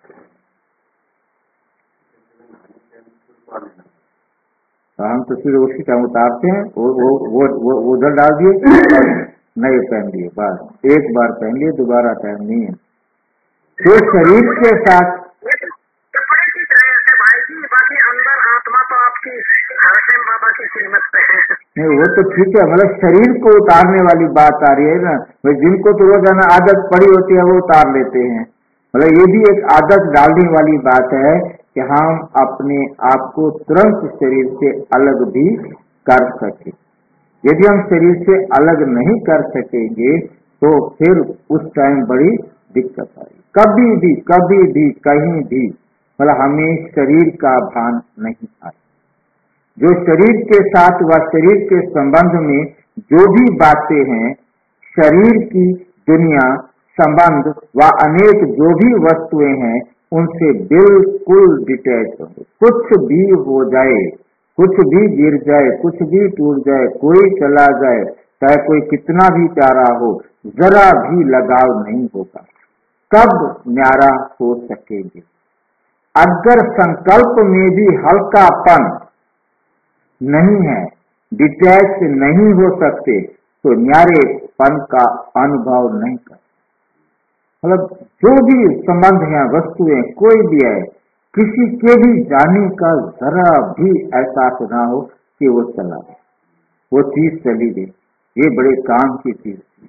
तो हम तो फिर उसी टाइम उतारते हैं, वो उधर डाल दिए, नए पहन दिए, बस एक बार पहन लिए, दोबारा टाइम नहीं है। तो शरीर के साथ कपड़े की तरह है भाई जी, बाकी अंदर आत्मा तो आपकी हरदम बाबा की खिदमत पे है। नहीं वो तो ठीक है, मतलब शरीर को उतारने वाली बात आ रही है ना। भाई जिनको तो रोजाना आदत पड़ी होती है वो उतार लेते हैं, मतलब ये भी एक आदत डालने वाली बात है कि हम अपने आप को तुरंत शरीर से अलग भी कर सके। यदि हम शरीर से अलग नहीं कर सकेंगे तो फिर उस टाइम बड़ी दिक्कत आएगी। कभी भी कहीं भी मतलब हमें शरीर का भान नहीं आए। जो शरीर के साथ व शरीर के संबंध में जो भी बातें हैं, शरीर की दुनिया, संबंध व अनेक जो भी वस्तुएं हैं, उनसे बिल्कुल डिटैच होंगे। कुछ भी हो जाए, कुछ भी गिर जाए, कुछ भी टूट जाए, कोई चला जाए, चाहे कोई कितना भी प्यारा हो, जरा भी लगाव नहीं होगा। कब न्यारा हो सकेंगे? अगर संकल्प में भी हल्कापन नहीं है, डिटैच नहीं हो सकते, तो न्यारेपन का अनुभव नहीं कर। मतलब जो भी संबंध है, वस्तुएं कोई भी है, किसी के भी जाने का जरा भी एहसास ना हो कि वो चला गया, वो चीज चली गई, ये बड़े काम की चीज थी,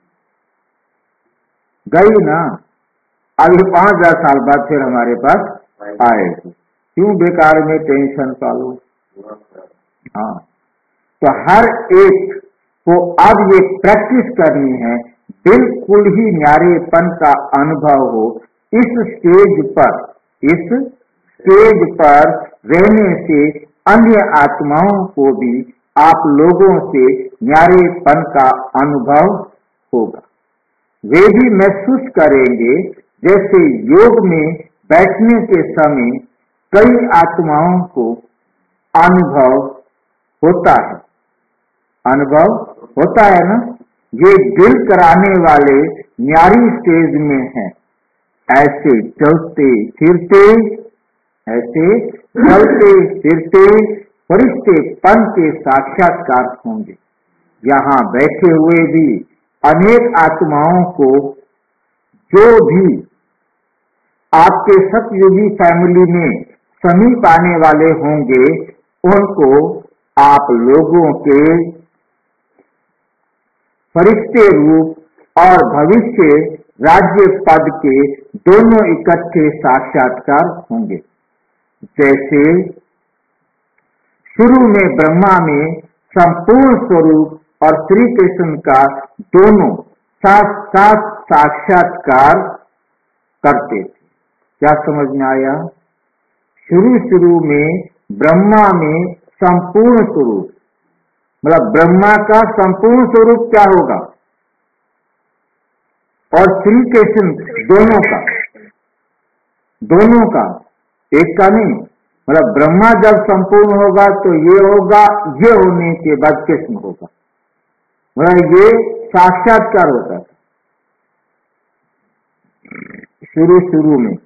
गई ना। अभी 5000 साल बाद फिर हमारे पास आएगी, क्यों बेकार में टेंशन पालो? हाँ, तो हर एक को अब ये प्रैक्टिस करनी है, बिल्कुल ही न्यारेपन का अनुभव हो। इस स्टेज पर रहने से अन्य आत्माओं को भी आप लोगों से न्यारेपन का अनुभव होगा। वे भी महसूस करेंगे जैसे योग में बैठने के समय कई आत्माओं को अनुभव होता है ना। ये दिल कराने वाले न्यारी स्टेज में है। ऐसे चलते फिरते फरिश्तेपन के साक्षात्कार होंगे। यहाँ बैठे हुए भी अनेक आत्माओं को, जो भी आपके सतयुगी फैमिली में समीप आने वाले होंगे, उनको आप लोगों के फरिश्ते रूप और भविष्य राज्य पद के दोनों इकट्ठे साक्षात्कार होंगे। जैसे शुरू में ब्रह्मा में संपूर्ण स्वरूप और श्री कृष्ण का दोनों साथ साथ साक्षात्कार करते थे। क्या समझ में आया? शुरू में ब्रह्मा में संपूर्ण स्वरूप, मतलब ब्रह्मा का संपूर्ण स्वरूप क्या होगा, और श्री कृष्ण दोनों का, एक का नहीं। मतलब ब्रह्मा जब संपूर्ण होगा तो ये होगा, ये होने के बाद कृष्ण होगा, मतलब ये साक्षात्कार होता था शुरू में।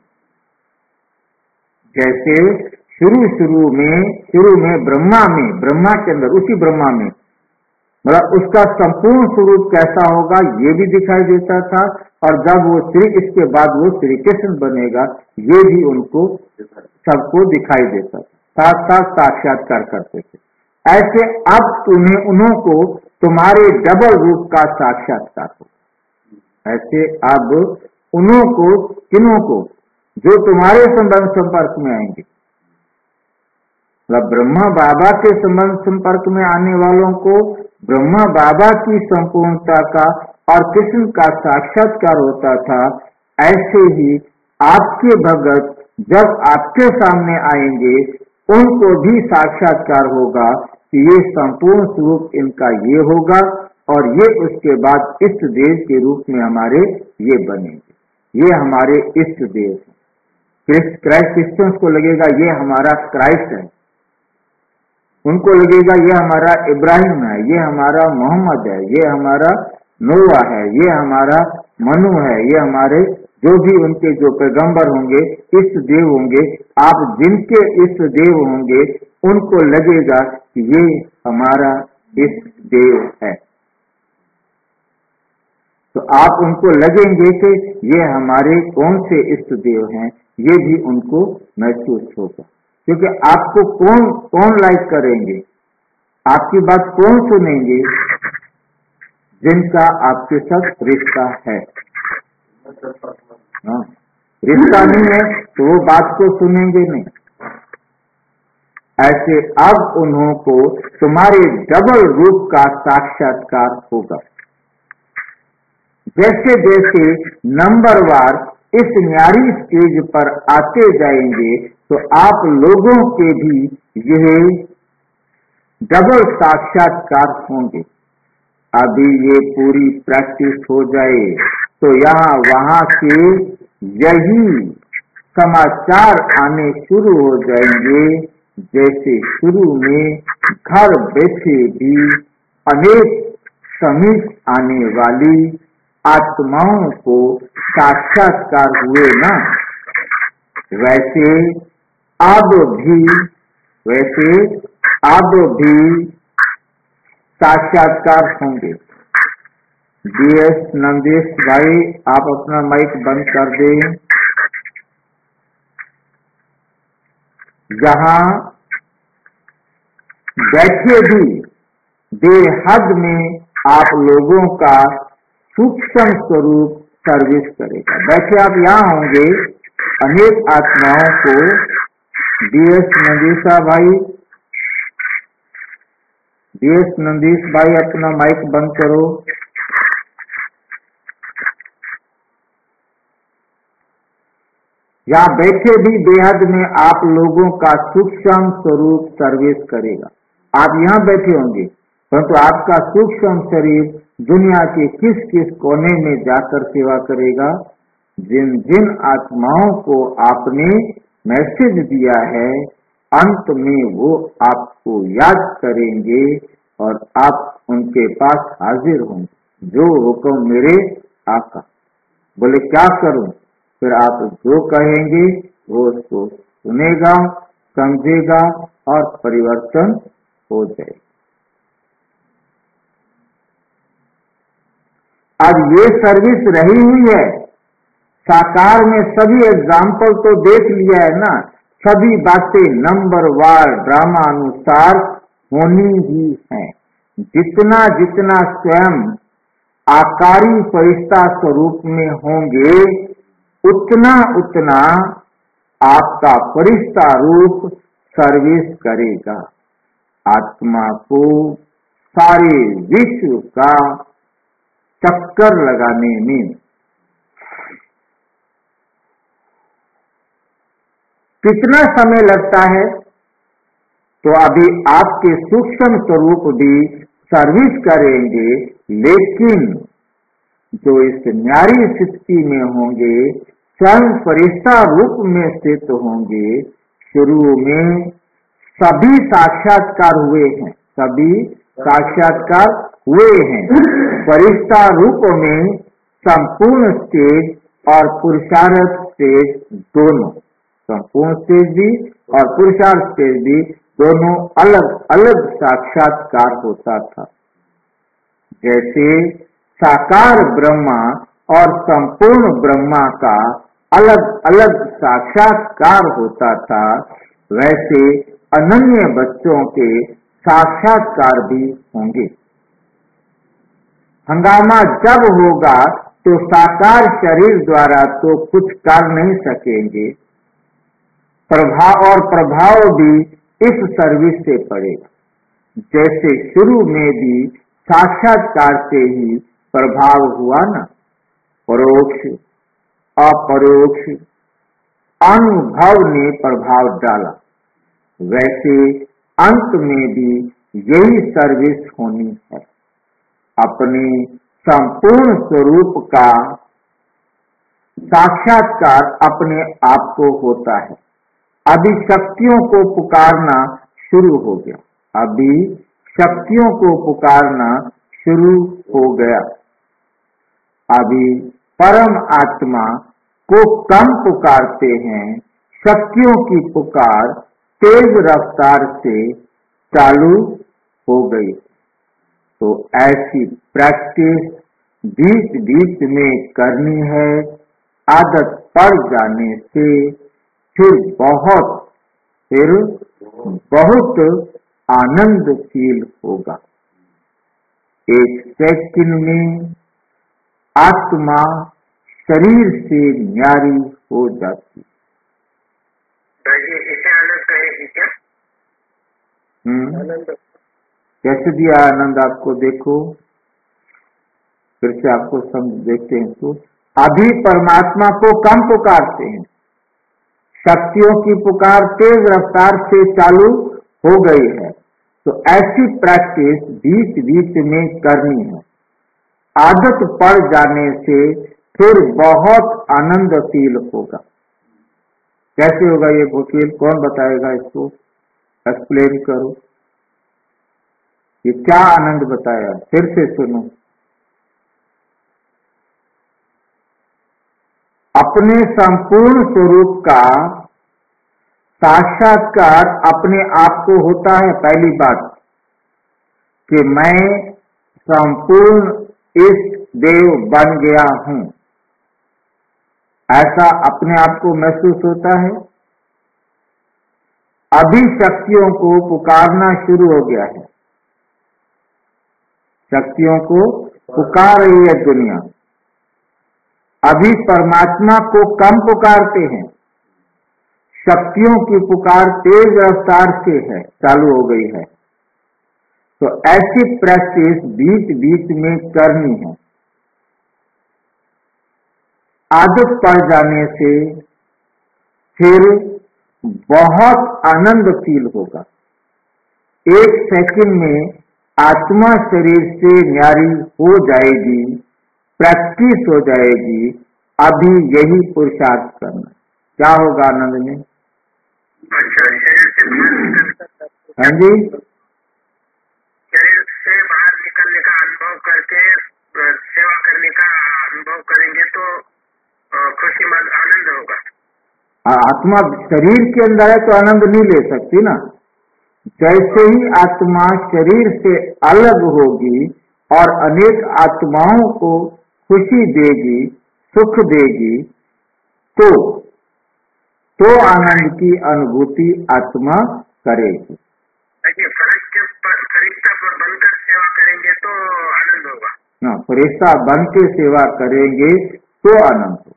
जैसे शुरू में ब्रह्मा के अंदर, उसी ब्रह्मा में, मतलब उसका संपूर्ण स्वरूप कैसा होगा ये भी दिखाई देता था, और जब वो इसके बाद वो श्री कृष्ण बनेगा ये भी उनको सबको दिखाई देता था, साथ साथ साक्षात्कार करते थे। ऐसे अब उन्हों को तुम्हारे डबल रूप का साक्षात्कार हो। ऐसे अब उन्हों को, किन्हों को, जो तुम्हारे संपर्क में आएंगे, मतलब ब्रह्मा बाबा के संपर्क में आने वालों को ब्रह्मा बाबा की संपूर्णता का और कृष्ण का साक्षात्कार होता था। ऐसे ही आपके भगत जब आपके सामने आएंगे उनको भी साक्षात्कार होगा कि ये संपूर्ण स्वरूप इनका ये होगा, और ये उसके बाद इष्ट देव के रूप में हमारे ये बनेंगे, ये हमारे इष्ट देव हैं। क्रिश्चियंस को लगेगा ये हमारा क्राइस्ट है, उनको लगेगा ये हमारा इब्राहिम है, ये हमारा मोहम्मद है, ये हमारा नोआ है, ये हमारा मनु है, ये हमारे जो भी उनके जो पैगंबर होंगे, इष्ट देव होंगे। आप जिनके इष्ट देव होंगे उनको लगेगा कि ये हमारा इष्ट देव है, तो आप उनको लगेंगे कि ये हमारे कौन से इष्ट देव हैं, ये भी उनको महसूस होगा। क्योंकि आपको कौन लाइक करेंगे, आपकी बात कौन सुनेंगे, जिनका आपके साथ रिश्ता है। हाँ, रिश्ता नहीं है तो वो बात को सुनेंगे नहीं। ऐसे अब उन्हों को तुम्हारे डबल रूप का साक्षात्कार होगा। जैसे जैसे नंबरवार इस न्यारी स्टेज पर आते जाएंगे तो आप लोगों के भी यह डबल साक्षात्कार होंगे। अभी ये पूरी प्रैक्टिस हो जाए तो यहाँ वहां से यही समाचार आने शुरू हो जाएंगे, जैसे शुरू में घर बैठे भी अनेक समीप आने वाली आत्माओं को साक्षात्कार हुए ना, वैसे अब भी साक्षात्कार होंगे। DS नंदेश भाई, आप अपना माइक बंद कर दें। जहां बैठे भी बेहद में आप लोगों का सूक्ष्म स्वरूप सर्विस करेगा। बैठे आप यहाँ होंगे, अनेक आत्माओं को DS नंदीशा भाई, DS नंदीश भाई अपना माइक बंद करो। यहाँ बैठे भी बेहद में आप लोगों का सूक्ष्म स्वरूप सर्विस करेगा। आप यहाँ बैठे होंगे परंतु आपका सूक्ष्म शरीर दुनिया के किस किस कोने में जाकर सेवा करेगा। जिन जिन आत्माओं को आपने मैसेज दिया है, अंत में वो आपको याद करेंगे और आप उनके पास हाजिर होंगे। जो हुक्म मेरे आका, बोले क्या करूं, फिर आप जो कहेंगे वो उसको सुनेगा, समझेगा और परिवर्तन हो जाएगा। अब ये सर्विस रही हुई है साकार में, सभी एग्जाम्पल तो देख लिया है ना, सभी बातें नंबरवार ड्रामा अनुसार होनी ही है। जितना जितना स्वयं आकारी फरिश्ता स्वरूप में होंगे, उतना उतना आपका फरिश्ता रूप सर्विस करेगा। आत्मा को सारे विश्व का चक्कर लगाने में कितना समय लगता है? तो अभी आपके सूक्ष्म स्वरूप भी सर्विस करेंगे, लेकिन जो इस न्यारी स्थिति में होंगे, स्वयं फरिश्ता रूप में स्थित होंगे। शुरू में सभी साक्षात्कार हुए हैं, सभी साक्षात्कार हुए हैं। फरिश्ता रूप में संपूर्ण स्टेज और पुरुषार्थ स्टेज दोनों, संपूर्ण स्टेज भी और पुरुषार्थ स्टेज भी दोनों अलग अलग साक्षात्कार होता था। जैसे साकार ब्रह्मा और संपूर्ण ब्रह्मा का अलग अलग साक्षात्कार होता था, वैसे अनन्य बच्चों के साक्षात्कार भी होंगे। हंगामा जब होगा तो साकार शरीर द्वारा तो कुछ कर नहीं सकेंगे, प्रभाव भी इस सर्विस से पड़ेगा। जैसे शुरू में भी साक्षात्कार से ही प्रभाव हुआ ना, परोक्ष अपरोक्ष अनुभव ने प्रभाव डाला, वैसे अंत में भी यही सर्विस होनी है। अपने संपूर्ण स्वरूप का साक्षात्कार अपने आप को होता है। अभी शक्तियों को पुकारना शुरू हो गया, अभी शक्तियों को पुकारना शुरू हो गया। अभी परम आत्मा को कम पुकारते हैं, शक्तियों की पुकार तेज रफ्तार से चालू हो गई। तो ऐसी प्रैक्टिस बीच बीच में करनी है। आदत पड़ जाने से फिर बहुत आनंद फील होगा। एक सेकंड में आत्मा शरीर से न्यारी हो जाती। इसे आनंद कहेगी क्या? आनंद कैसे दिया आनंद आपको? देखो फिर से आपको समझ देखते हैं। तो अभी परमात्मा को कम पुकारते हैं, शक्तियों की पुकार तेज रफ्तार से चालू हो गई है। तो ऐसी प्रैक्टिस बीच बीच में करनी है। आदत पड़ जाने से फिर बहुत आनंद फील होगा। कैसे होगा ये फील? कौन बताएगा इसको? एक्सप्लेन करो। ये क्या आनंद बताया? फिर से सुनो। अपने संपूर्ण स्वरूप का साक्षात्कार अपने आप को होता है। पहली बात कि मैं संपूर्ण इष्ट देव बन गया हूं, ऐसा अपने आप को महसूस होता है। अभी शक्तियों को पुकारना शुरू हो गया है, शक्तियों को पुकार रही है दुनिया। अभी परमात्मा को कम पुकारते हैं, शक्तियों की पुकार तेज रफ्तार से है, चालू हो गई है। तो ऐसी प्रैक्टिस बीच बीच में करनी है। आदत पड़ जाने से फिर बहुत आनंद फील होगा। एक सेकंड में आत्मा शरीर से न्यारी हो जाएगी, प्रैक्टिस हो जाएगी। अभी यही पुरुषार्थ करना। क्या होगा आनंद में? हाँ जी, शरीर से बाहर निकलने का अनुभव करके सेवा करने का अनुभव करेंगे तो खुशी मन आनंद होगा। आत्मा शरीर के अंदर है तो आनंद नहीं ले सकती ना। जैसे ही आत्मा शरीर से अलग होगी और अनेक आत्माओं को खुशी देगी, सुख देगी, तो आनंद की अनुभूति आत्मा करेगी। फरिश्ता पर बनकर सेवा करेंगे तो आनंद होगा। हाँ, फरिश्ता बन के सेवा करेंगे तो आनंद होगा।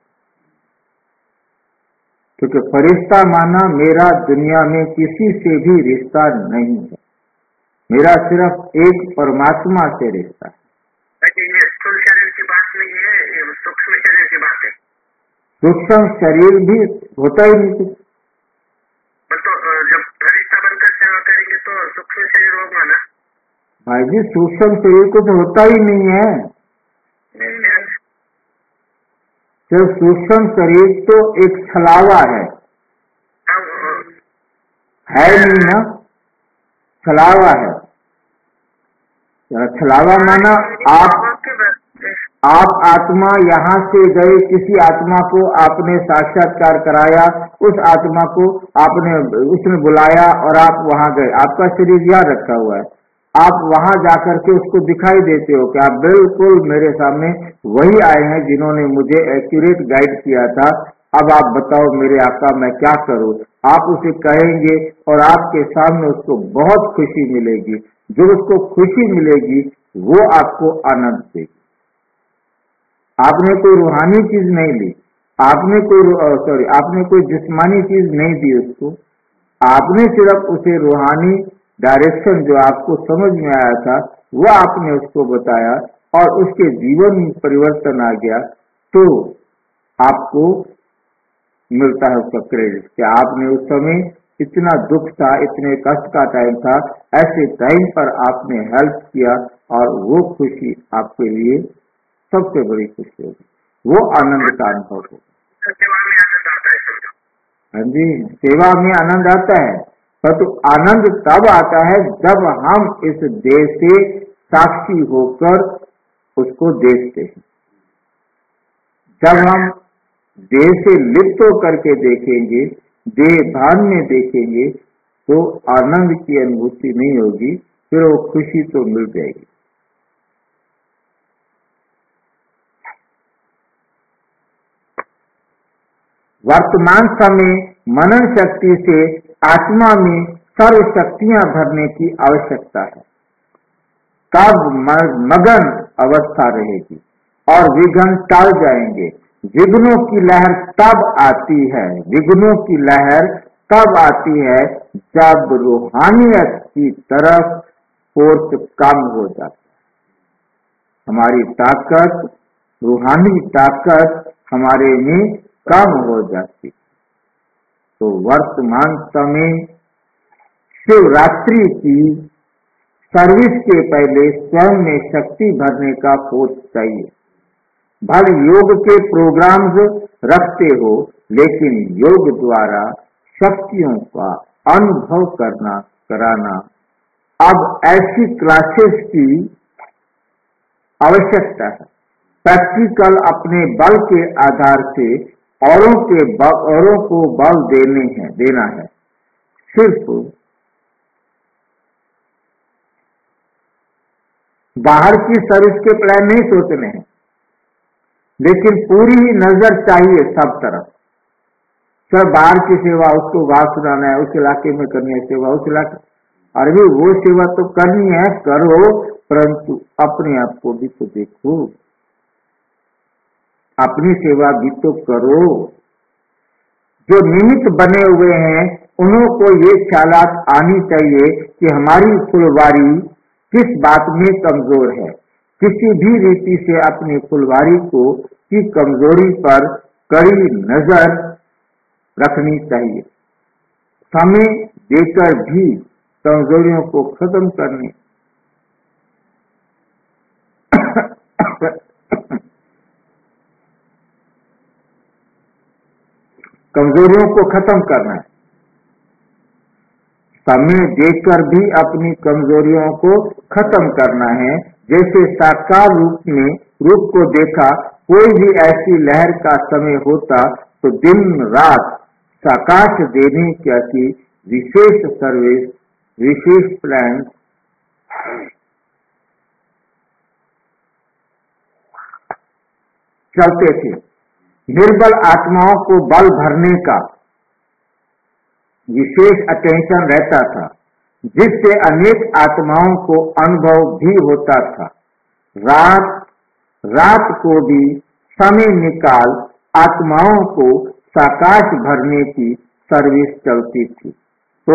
क्योंकि फरिश्ता माना मेरा दुनिया में किसी से भी रिश्ता नहीं है, मेरा सिर्फ एक परमात्मा से रिश्ता है। ये स्थूल शरीर की बात नहीं है, ये सूक्ष्म शरीर की बात है। सूक्ष्म शरीर भी होता ही नहीं कुछ। तो जब फरिश्ता बनकर सेवा करेंगे तो सूक्ष्म शरीर होगा ना भाई जी, सूक्ष्म शरीर कुछ होता ही नहीं है। सिर्फ सूक्ष्म शरीर तो एक छलावा है नहीं ना, छलावा है। छलावा माना आप आत्मा यहाँ से गए, किसी आत्मा को आपने साक्षात्कार कराया, उस आत्मा को आपने उसने बुलाया और आप वहां गए, आपका शरीर यहाँ रखा हुआ है, आप वहां जाकर के उसको दिखाई देते हो कि आप बिल्कुल मेरे सामने वही आए हैं जिन्होंने मुझे एक्यूरेट गाइड किया था, अब आप बताओ मेरे आका मैं क्या करूं। आप उसे कहेंगे और आपके सामने उसको बहुत खुशी मिलेगी। जो उसको खुशी मिलेगी वो आपको आनंद देगी। आपने कोई रूहानी चीज नहीं ली, आपने कोई जिस्मानी चीज नहीं दी उसको, आपने सिर्फ उसे रूहानी डायरेक्शन जो आपको समझ में आया था वो आपने उसको बताया और उसके जीवन में परिवर्तन आ गया, तो आपको मिलता है उसका क्रेडिट कि आपने उस समय इतना दुख था, इतने कष्ट का टाइम था, ऐसे टाइम पर आपने हेल्प किया और वो खुशी आपके लिए सबसे बड़ी खुशी होगी, वो आनंद का अनुभव होगा। सेवा में आनंद आता है। हाँ जी, सेवा में आनंद आता है, परंतु आनंद तब आता है जब हम इस देह से साक्षी होकर उसको देखते हैं। जब हम देह से लिप्त होकर के देखेंगे, देह भान में देखेंगे, तो आनंद की अनुभूति नहीं होगी, फिर वो खुशी तो मिल जाएगी। वर्तमान समय मनन शक्ति से आत्मा में सर्व शक्तियां भरने की आवश्यकता है। तब मगन अवस्था रहेगी और विघ्न टल जाएंगे। विघ्नों की लहर तब आती है, विघ्नों की लहर तब आती है जब रूहानियत की तरफ फोर्स कम हो जाता है। हमारी ताकत, रूहानी ताकत हमारे में कम हो जाती। तो वर्तमान समय शिवरात्रि की सर्विस के पहले स्वयं में शक्ति भरने का फोर्स चाहिए। भले योग के प्रोग्राम्स रखते हो, लेकिन योग द्वारा शक्तियों का अनुभव कराना अब ऐसी क्लासेस की आवश्यकता है। प्रैक्टिकल अपने बल के आधार से औरों को बल देना है। सिर्फ बाहर की सर्विस के प्लान नहीं सोचने हैं, लेकिन पूरी ही नजर चाहिए सब तरफ। सब बाहर की सेवा, उसको बात सुनाना है, उस इलाके में करनी है सेवा, उस इलाके, अरे वो सेवा तो करनी है, करो, परंतु अपने आप को भी तो देखो, अपनी सेवा भी तो करो। जो निमित्त बने हुए हैं उन्हों को ये ख्यालात आनी चाहिए कि हमारी फुलवारी किस बात में कमजोर है। किसी भी रीति से अपनी फुलवारी की कमजोरी पर कड़ी नजर रखनी चाहिए। समय देकर भी कमजोरियों को खत्म करने कमजोरियों को खत्म करना है। समय देकर भी अपनी कमजोरियों को खत्म करना है। जैसे साकार रूप को देखा, कोई भी ऐसी लहर का समय होता तो दिन रात साकाश देने की विशेष सर्विस, विशेष प्लान चलते थे। निर्बल आत्माओं को बल भरने का विशेष अटेंशन रहता था, जिससे अनेक आत्माओं को अनुभव भी होता था। रात को भी समय निकाल आत्माओं को साकाश भरने की सर्विस चलती थी। तो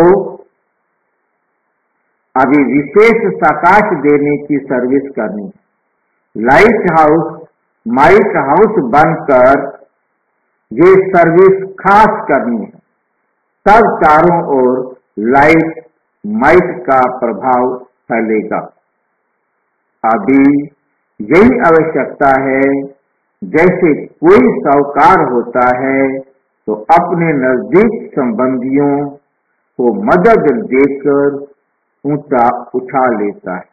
अभी विशेष साकाश देने की सर्विस करनी। लाइट हाउस माइट हाउस बनकर ये सर्विस खास करनी है, तब चारों ओर लाइट माइट का प्रभाव फैलेगा। अभी यही आवश्यकता है। जैसे कोई साहूकार होता है तो अपने नजदीक संबंधियों को मदद देकर ऊंचा उठा लेता है।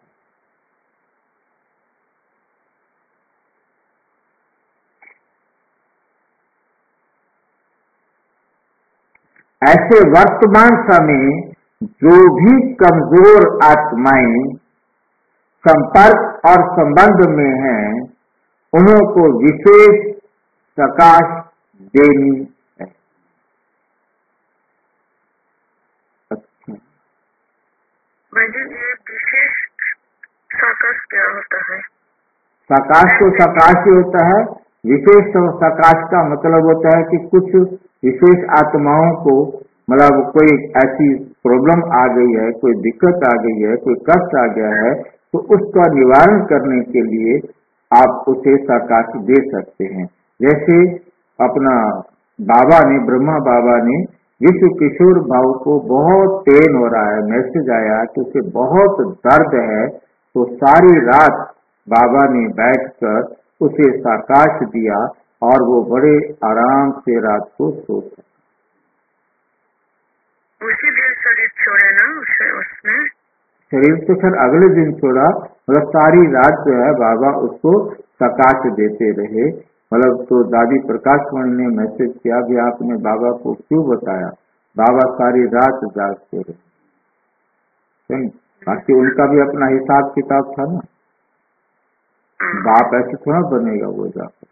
ऐसे वर्तमान समय जो भी कमजोर आत्माएं संपर्क और संबंध में हैं, उन्हों को विशेष प्रकाश देनी है। अच्छा, ये विशेष प्रकाश क्या होता है? प्रकाश तो प्रकाश ही होता है। विशेष प्रकाश का मतलब होता है कि कुछ विशेष आत्माओं को, मतलब कोई ऐसी प्रॉब्लम आ गई है, कोई दिक्कत आ गई है, कोई कष्ट आ गया है, तो उसका निवारण करने के लिए आप उसे प्रकाश दे सकते हैं। जैसे अपना बाबा ने, ब्रह्मा बाबा ने विश्व किशोर भाव को बहुत पेन हो रहा है, मैसेज आया कि उसे बहुत दर्द है, तो सारी रात बाबा ने बैठकर उसे प्रकाश दिया और वो बड़े आराम से रात को सो सका। उसी दिन शरीर छोड़े ना उसने? शरीर तो खैर अगले दिन छोड़ा, मतलब सारी रात जो है बाबा उसको प्रकाश देते रहे। मतलब तो दादी प्रकाशमणि ने मैसेज किया भी आपने बाबा को क्यों बताया, बाबा सारी रात जागते रहे। बाकी उनका भी अपना हिसाब किताब था ना, बाप ऐसे थोड़ा बनेगा वो जाकर।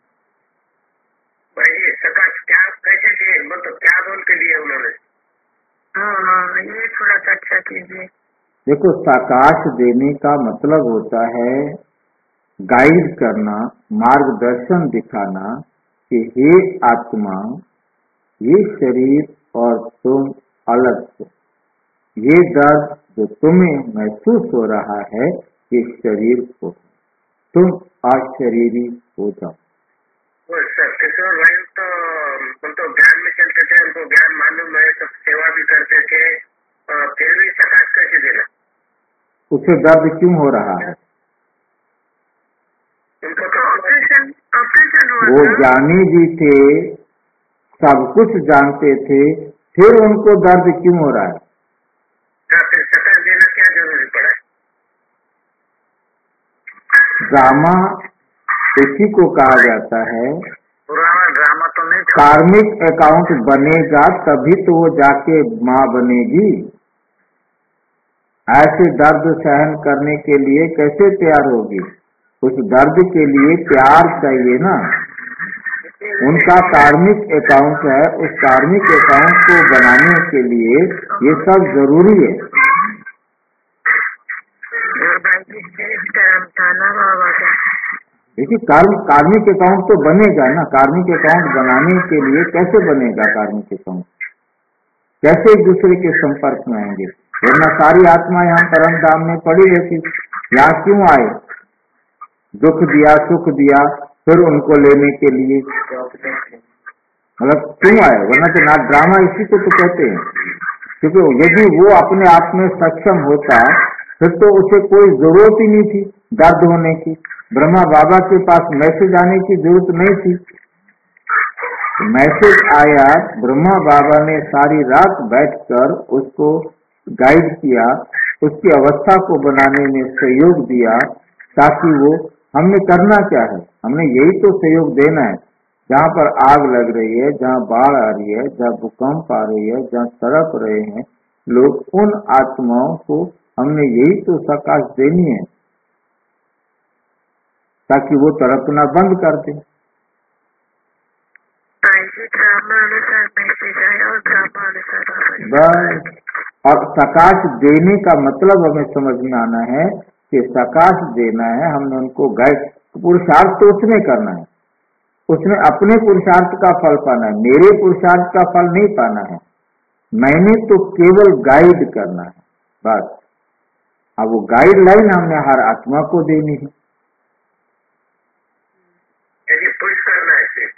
क्या बोल के दिए उन्होंने? हाँ, ये थोड़ा चर्चा कीजिए। देखो, प्रकाश देने का मतलब होता है गाइड करना, मार्गदर्शन दिखाना कि हे आत्मा, ये शरीर और तुम अलग हो। ये दर्द जो तुम्हें महसूस हो रहा है, ये शरीर को, तुम अशरीरी हो जाओ। किशोर भाई तो ज्ञान में चलते थे, उनको ज्ञान मालूम है, सब सेवा भी करते थे, फिर भी प्रकाश कैसे देना? उसे दर्द क्यों हो रहा है? उनको तो ऑपरेशन हुआ। वो ज्ञानी भी थे, सब कुछ जानते थे, फिर उनको दर्द क्यों हो रहा है? फिर प्रकाश देना क्या जरूरी पड़ा? ड्रामा इसी को कहा जाता है। पुराना ड्रामा तो नहीं था। कार्मिक अकाउंट बनेगा तभी तो वो जाके माँ बनेगी। ऐसे दर्द सहन करने के लिए कैसे तैयार होगी? उस दर्द के लिए प्यार चाहिए ना। उनका कार्मिक अकाउंट है, उस कार्मिक अकाउंट को बनाने के लिए ये सब जरूरी है। देखिए, कार्मिक अकाउंट तो बनेगा ना। कार्मिक अकाउंट बनाने के लिए कैसे बनेगा कार्मिक अकाउंट? कैसे एक दूसरे के संपर्क में आएंगे? वरना सारी आत्मा यहाँ परम धाम में पड़ी रहती। यहाँ क्यों आए? दुख दिया, सुख दिया, फिर उनको लेने के लिए, मतलब क्यों आए? वरना तो ना ड्रामा इसी को तो कहते हैं। क्योंकि यदि वो अपने आप में सक्षम होता फिर तो उसे कोई जरूरत ही नहीं थी दर्द होने की। ब्रह्मा बाबा के पास मैसेज आने की जरूरत नहीं थी। मैसेज आया, ब्रह्मा बाबा ने सारी रात बैठकर उसको गाइड किया, उसकी अवस्था को बनाने में सहयोग दिया, ताकि वो, हमने करना क्या है? हमने यही तो सहयोग देना है। जहाँ पर आग लग रही है, जहाँ बाढ़ आ रही है, जहाँ भूकंप आ रही है, जहाँ तड़प रहे हैं लोग, उन आत्माओं को हमने यही तो प्रकाश देनी है, ताकि वो तड़पना बंद कर दे। बस, और प्रकाश देने का मतलब हमें समझ में आना है कि प्रकाश देना है, हमने उनको गाइड, पुरुषार्थ तो उसने करना है, उसने अपने पुरुषार्थ का फल पाना है, मेरे पुरुषार्थ का फल नहीं पाना है। मैंने तो केवल गाइड करना है बस। अब वो गाइडलाइन हमने हर आत्मा को देनी है। यदि पुश करना है सिर्फ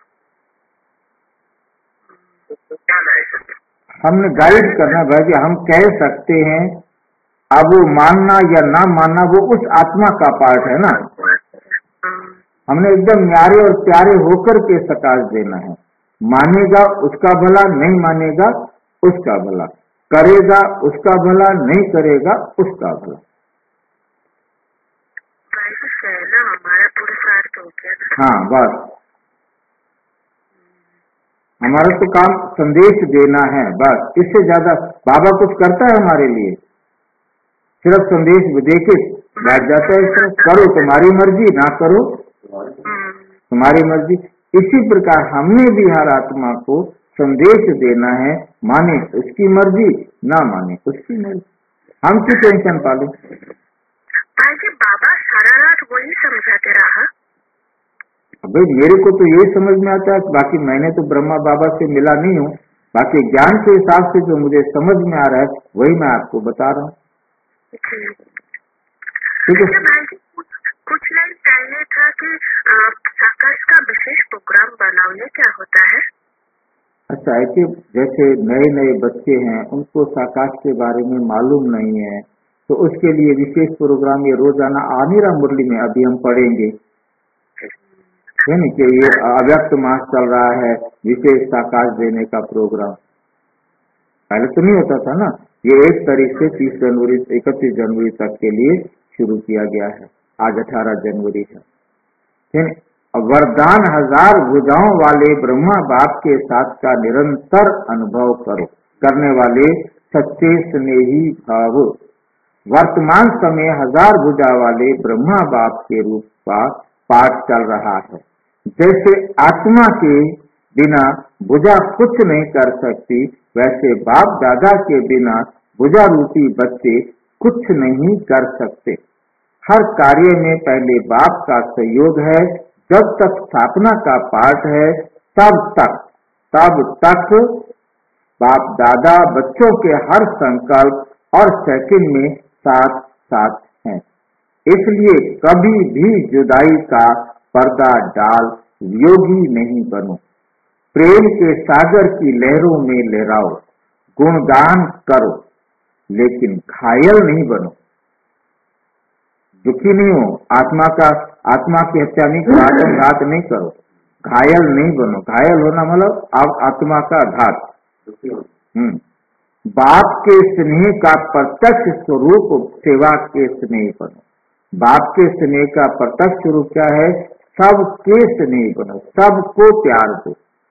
तो क्या है सर? हमने गाइड करना भाई, हम कह सकते हैं, अब वो मानना या ना मानना वो उस आत्मा का पार्ट है ना। हमने एकदम न्यारे और प्यारे होकर के सकाश देना है। मानेगा उसका भला, नहीं मानेगा उसका भला, करेगा उसका भला, नहीं करेगा उसका भला। हमारा पुरुषार्थ हो गया। हाँ बस, हमारा तो काम संदेश देना है बस। इससे ज्यादा बाबा कुछ करता है हमारे लिए? सिर्फ संदेश देके बैठ जाता है, सिर्फ करो तुम्हारी मर्जी, ना करो तुम्हारी मर्जी। इसी प्रकार हमने भी हर आत्मा को संदेश देना है, माने उसकी मर्जी, ना माने उसकी मर्जी। हम क्यों टेंशन पाले? बाबा सारा रात वही समझाते रहा। भाई मेरे को तो यही समझ में आता है, बाकी मैंने तो ब्रह्मा बाबा से मिला नहीं हूँ, बाकी ज्ञान के हिसाब से जो मुझे समझ में आ रहा है वही मैं आपको बता रहा हूँ। ठीक है। कुछ लाइन पहले था कि साकाश का विशेष प्रोग्राम बनाओ, ये क्या होता है? अच्छा है कि जैसे नए नए बच्चे हैं, उनको साकाश के बारे में मालूम नहीं है, तो उसके लिए विशेष प्रोग्राम ये रोजाना आ नहीं रहा मुरली में, अभी हम पढ़ेंगे है न कि ये अव्यक्त मास चल रहा है, विशेष साकाश देने का प्रोग्राम। पहले तो नहीं होता था ना, ये 1 तारीख से 30 जनवरी 31 जनवरी तक के लिए शुरू किया गया है। आज 18 जनवरी है। वरदान 1000 भुजाओं वाले ब्रह्मा बाप के साथ का निरंतर अनुभव करो करने वाले सच्चे स्नेही भाव। वर्तमान समय 1000 भुजा वाले ब्रह्मा बाप के रूप का पाठ चल रहा है। जैसे आत्मा के बिना भुजा कुछ नहीं कर सकती, वैसे बाप दादा के बिना भुजा रूपी बच्चे कुछ नहीं कर सकते। हर कार्य में पहले बाप का सहयोग है। जब तक स्थापना का पाठ है तब तक बाप दादा बच्चों के हर संकल्प और सेकंड में साथ साथ हैं। इसलिए कभी भी जुदाई का पर्दा डाल वियोगी नहीं बनो। प्रेम के सागर की लहरों में लहराओ, गुणगान करो, लेकिन घायल नहीं बनो। दुखी नहीं हो, आत्मा की हत्या नहीं करो, आत्मघात नहीं करो, घायल नहीं बनो। घायल होना मतलब आप आत्मा का घात। बाप के स्नेह का प्रत्यक्ष स्वरूप सेवा के स्नेह बनो। बाप के स्नेह का प्रत्यक्ष स्वरूप क्या है? सबके स्नेह बनो, सबको प्यार दो।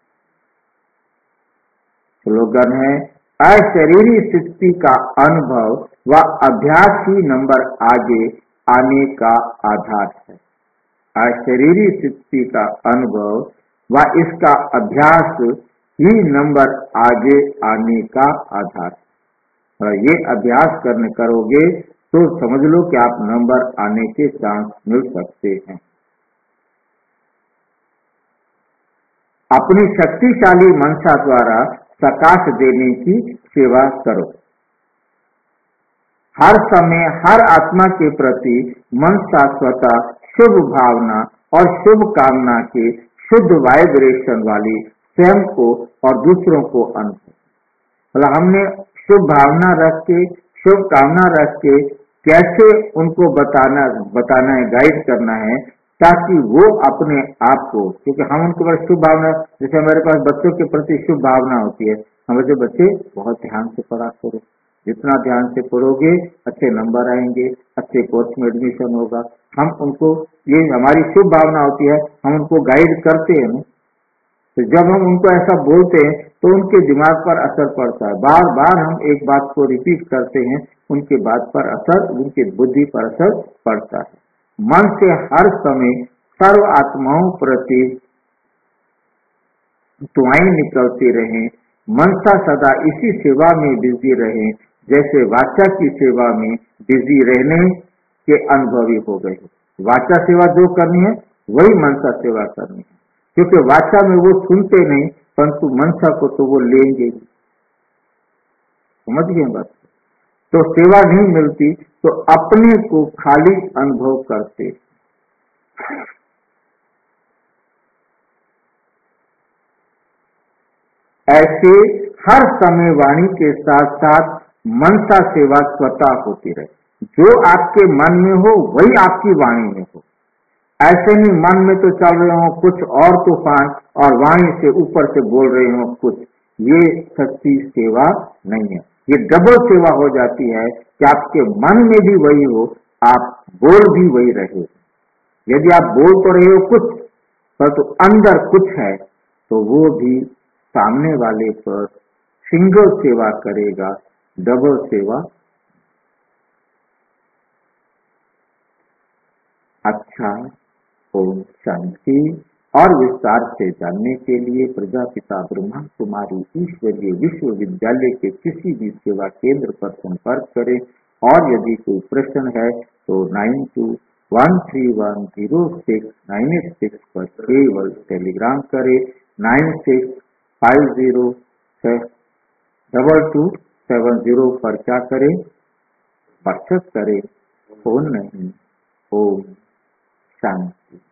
स्लोगन है, अशरीरी स्थिति का अनुभव व अभ्यास ही नंबर आगे आने का आधार है। अशरीरी स्थिति का अनुभव व इसका अभ्यास ही नंबर आगे आने का आधार है। और ये अभ्यास करोगे तो समझ लो कि आप नंबर आने के चांस मिल सकते हैं। अपनी शक्तिशाली मनसा द्वारा प्रकाश देने की सेवा करो। हर समय हर आत्मा के प्रति मन शाश्वता शुभ भावना और शुभ कामना के शुद्ध वाइब्रेशन वाली स्वयं को और दूसरों को मतलब हमने शुभ भावना रख के, शुभ कामना रख के कैसे उनको बताना है, गाइड करना है, ताकि वो अपने आप को, क्योंकि हम उनके पास शुभ भावना, जैसे हमारे पास बच्चों के प्रति शुभ भावना होती है, हमारे बच्चे बहुत ध्यान से पढ़ा करो, जितना ध्यान से पढ़ोगे अच्छे नंबर आएंगे, अच्छे कोर्स में एडमिशन होगा। हम उनको, ये हमारी शुभ भावना होती है, हम उनको गाइड करते हैं। तो जब हम उनको ऐसा बोलते हैं तो उनके दिमाग पर असर पड़ता है। बार बार हम एक बात को रिपीट करते हैं, उनके बात पर असर, उनकी बुद्धि पर असर पड़ता है। मन से हर समय सर्व आत्माओं प्रति दुआएं निकलती रहें। मनसा सदा इसी सेवा में बिजी रहें, जैसे वाचा की सेवा में बिजी रहने के अनुभवी हो गए। वाचा सेवा जो करनी है वही मनसा सेवा करनी है, क्योंकि वाचा में वो सुनते नहीं, परंतु मनसा को तो वो लेंगे। समझ गए बात? तो सेवा नहीं मिलती तो अपने को खाली अनुभव करते। ऐसे हर समय वाणी के साथ साथ मनसा सेवा स्वतः होती रहे। जो आपके मन में हो वही आपकी वाणी में हो। ऐसे नहीं मन में तो चल रहे हो कुछ और तूफान और वाणी से ऊपर से बोल रहे हो कुछ। ये सच्ची सेवा नहीं है। ये डबल सेवा हो जाती है कि आपके मन में भी वही हो, आप बोल भी वही रहे हो। यदि आप बोल तो रहे हो कुछ पर तो अंदर कुछ है, तो वो भी सामने वाले पर सिंगल सेवा करेगा, डबल सेवा। अच्छा, ओम शांति। और विस्तार से जानने के लिए प्रजापिता ब्रह्मा कुमारी ईश्वरीय विश्वविद्यालय के किसी भी सेवा केंद्र पर संपर्क करें। और यदि कोई प्रश्न है तो 9213106986 पर केवल टेलीग्राम करें। 96502270 पर क्या करें, व्हाट्सएप करें, फोन नहीं। ओम शांति।